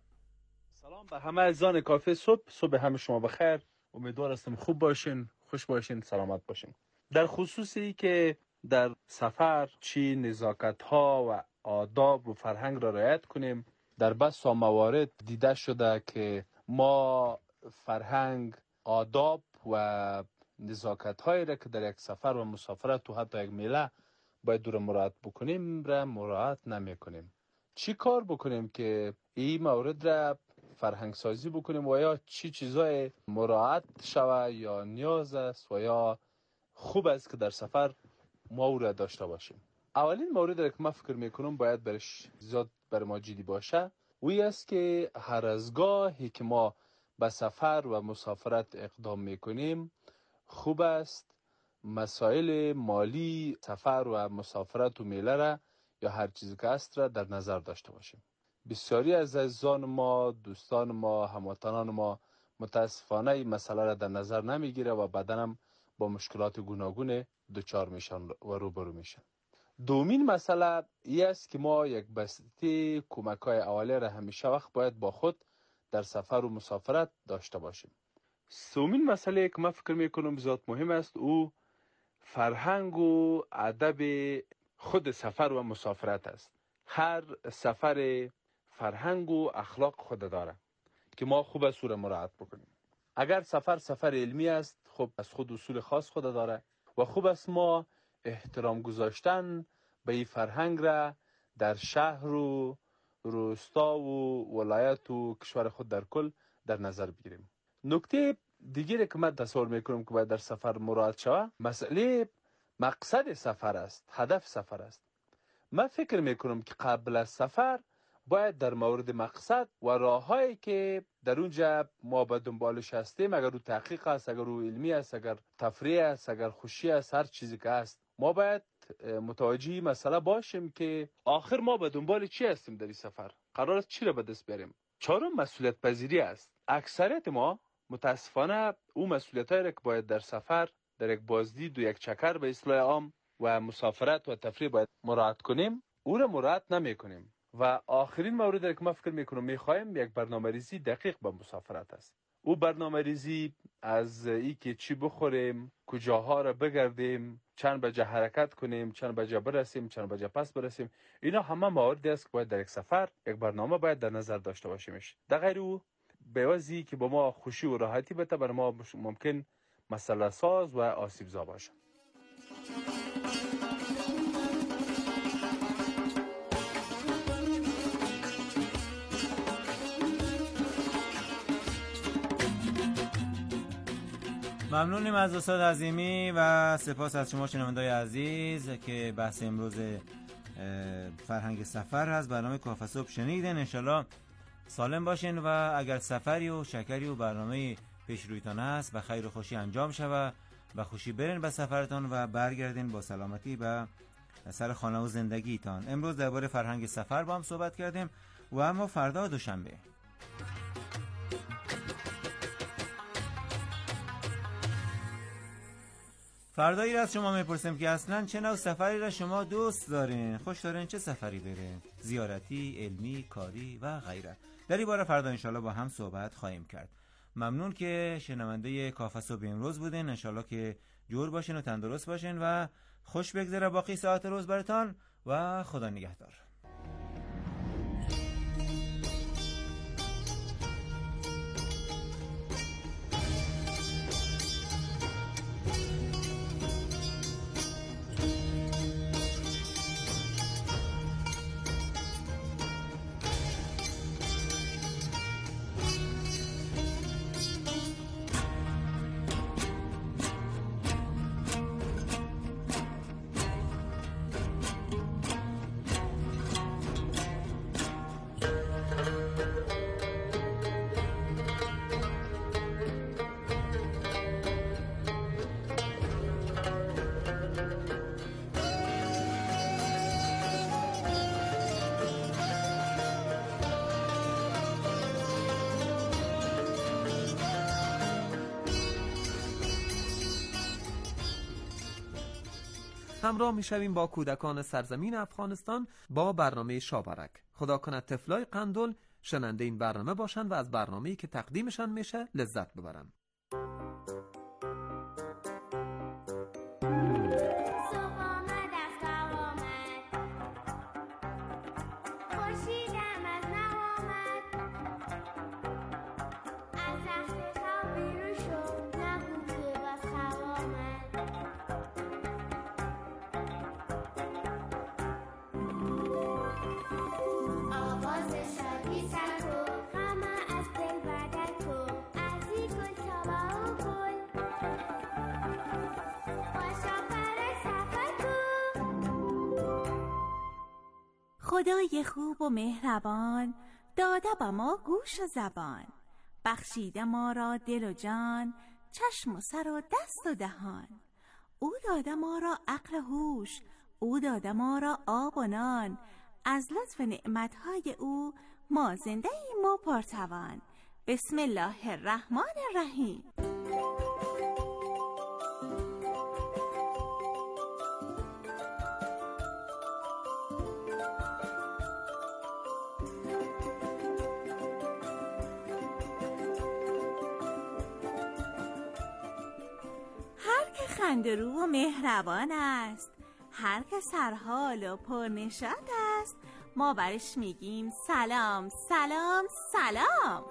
سلام به همه عزیزان کافه صبح همه شما بخیر. امیدوار هستم خوب باشین، خوش باشین، سلامت باشین. در خصوصی که در سفر چی نزاکت ها و آداب و فرهنگ را رعایت کنیم، در بسا موارد دیده شده که ما فرهنگ، آداب و نزاکت هایی را که در یک سفر و مسافرت و حتی یک میله باید دور مراعات بکنیم را مراعات نمی کنیم. چی کار بکنیم که این مورد را فرهنگ سازی بکنیم و یا چی چیزای مراعات شوه یا نیاز است و یا خوب است که در سفر ما او را داشته باشیم؟ اولین مورد را که من فکر میکنم باید برش زیاد بر ما جدی باشه وی است که هر از گاهی که ما به سفر و مسافرت اقدام میکنیم خوب است مسائل مالی سفر و مسافرت و میله را یا هر چیزی که است را در نظر داشته باشیم. بسیاری از عزیزان ما، دوستان ما، هموطنان ما متاسفانه این مسئله را در نظر نمیگیره و بعداً با مشکلات گوناگون دچار میشن و روبرو میشن. دومین مسئله این است که ما یک بسته کمک‌های اولیه را همیشه وقت باید با خود در سفر و مسافرت داشته باشیم. سومین مسئله که من فکر میکنم بسیار مهم است او فرهنگ و ادب خود سفر و مسافرت است. هر سفر فرهنگ و اخلاق خود داره که ما خوب است او را مراعات بکنیم. اگر سفر علمی است خب از خود اصول خاص خود داره و خوب است ما احترام گذاشتن به این فرهنگ را در شهر و روستا و ولایت و کشور خود در کل در نظر بگیریم. نکته دیگری که من تصور میکنم که باید در سفر مراعات شود مسئله مقصد سفر است، هدف سفر است. من فکر میکنم که قبل از سفر باید در مورد مقصد و راههایی که در اونجا ما به دنبالش هستیم، اگر او تحقیق است، اگر او علمی است، اگر تفریح است، اگر خوشی است، هر چیزی که است، ما باید متوجه مسئله باشیم که آخر ما به دنبال چی هستیم در این سفر، قرار است چی را به دست بیاریم. چهارم مسئولیت پذیری است. اکثریت ما متاسفانه او مسئولیتایی را که باید در سفر، در یک بازدید و یک چکر به اصطلاح عام و مسافرت و تفریح باید مراعات کنیم، او را مراعات نمی‌کنیم. و آخرین موردی که من فکر میکنم میخوایم یک برنامه‌ریزی دقیق به مسافرت است. او برنامه‌ریزی از ای که چی بخوریم، کجاها را بگردیم، چند بجه حرکت کنیم، چند بجه برسیم، چند بجه پس برسیم، اینا همه مواردی است که باید در یک سفر یک برنامه باید در نظر داشته باشیمش. در غیر او بیوازی که با ما خوشی و راحتی بده، بر ما ممکن مسئله ساز و آسیب زا باشه. ممنونیم از استاد عظیمی و سپاس از شما شنونده‌های عزیز که بحث امروز فرهنگ سفر هست. برنامه کافه صبح شنیدین. انشالله سالم باشین و اگر سفری و شکری و برنامه پیش رویتان هست به خیر و خوشی انجام شود و خوشی برین به سفرتان و برگردین با سلامتی به سر خانه و زندگیتان. امروز درباره فرهنگ سفر با هم صحبت کردیم و اما فردا دوشنبه فردایی را از شما میپرسیم که اصلا چه نوع سفری را شما دوست دارین؟ خوش دارین چه سفری برین؟ زیارتی، علمی، کاری و غیره. در این باره فردا انشالله با هم صحبت خواهیم کرد. ممنون که شنونده کافه صبح امروز بودین. انشالله که جور باشین و تندرست باشین و خوش بگذره باقی ساعت روز براتان و خدا نگهدار. همراه میشویم با کودکان سرزمین افغانستان با برنامه شابرک. خدا کند طفلای قندل شننده این برنامه باشند و از برنامه‌ای که تقدیمشان میشه لذت ببرن. خدای خوب و مهربان داده به ما گوش و زبان، بخشیده ما را دل و جان، چشم و سر و دست و دهان. او داده ما را عقل و هوش، او داده ما را آب و نان. از لطف نعمتهای او ما زنده ایم و پرتوان. بسم الله الرحمن الرحیم. خنده‌رو و مهربان است، هر که سرحال و پرنشاط است، ما برش میگیم سلام سلام سلام.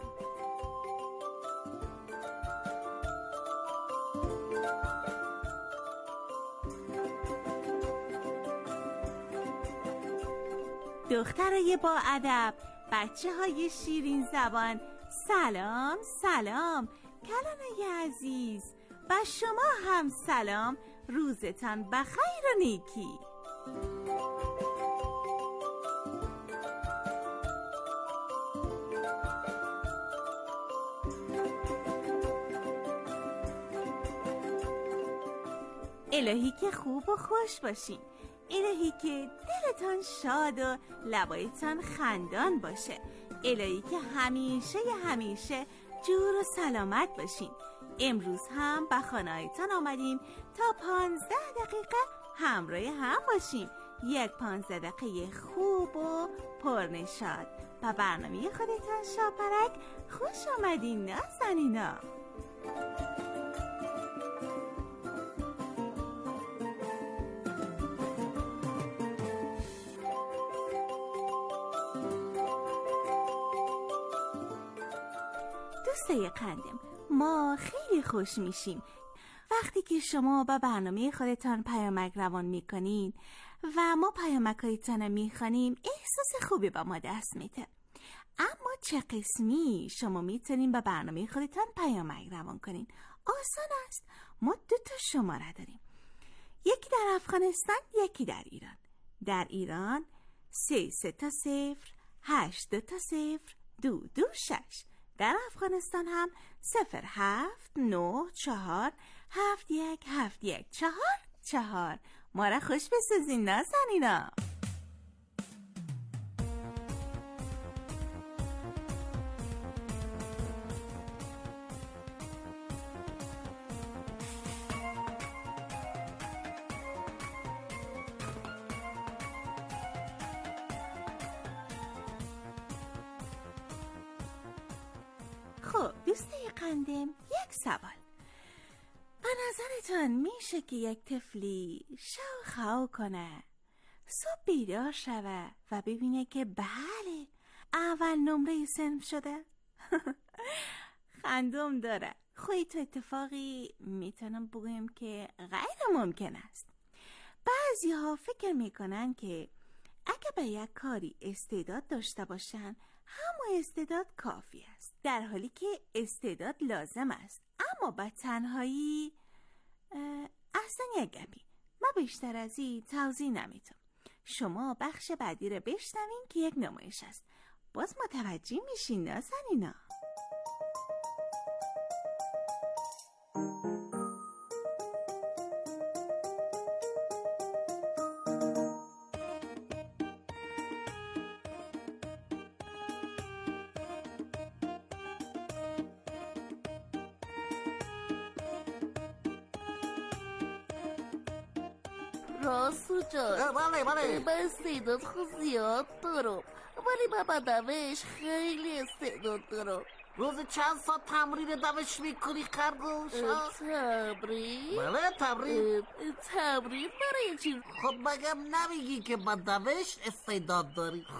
دخترای با ادب، بچه های شیرین زبان، سلام سلام. کلانای عزیز و شما هم سلام. روزتان بخیر و نیکی. الهی که خوب و خوش باشین. الهی که دلتان شاد و لبایتان خندان باشه. الهی که همیشه جور و سلامت باشین. امروز هم به خانه‌هایتان آمدیم تا 15 دقیقه همراه هم باشیم. یک 15 دقیقه خوب و پرنشاط. به برنامه خودتان شاپرک خوش آمدین نازنینا. دوستای قندم، ما خیلی خوش میشیم وقتی که شما با برنامه خودتان پیامک روان میکنین و ما پیامکایتان میخوانیم. احساس خوبی با ما دست میده. اما چه قسمی شما میتونین با برنامه خودتان پیامک روان کنین؟ آسان است. ما 2 شماره داریم، یکی در افغانستان، یکی در ایران. در ایران 33 8 2 0 2 2 6. در افغانستان هم 0794 71 71 44. ما را خوش بسازین نازنینا. خب دوستای قندم، یک سوال. به نظرتان میشه که یک طفلی شو کنه، صبح بیدار شوه و ببینه که بله اول نمره صنف شده؟ خندم داره. خواهی تو اتفاقی میتونم بگویم که غیر ممکن است. بعضی ها فکر میکنن که اگه به یک کاری استعداد داشته باشن همون استعداد کافی است، در حالی که استعداد لازم است اما به تنهایی اصلا یک گپی. ما بیشتر از این توضیح نمیتونم. شما بخش بعدی رو بشنوین که یک نمایش است. باز متوجه میشین نازنینا. راسو جان، بله من استعداد خود زیاد دارم ولی من به دوش خیلی استعداد دارم. روز چند ساعت تمرین دوش میکنی خرگوش؟ تمرین؟ بله تمرین. تمرین برای چی؟ خب مگم نمیگی که با دوش استعداد داری؟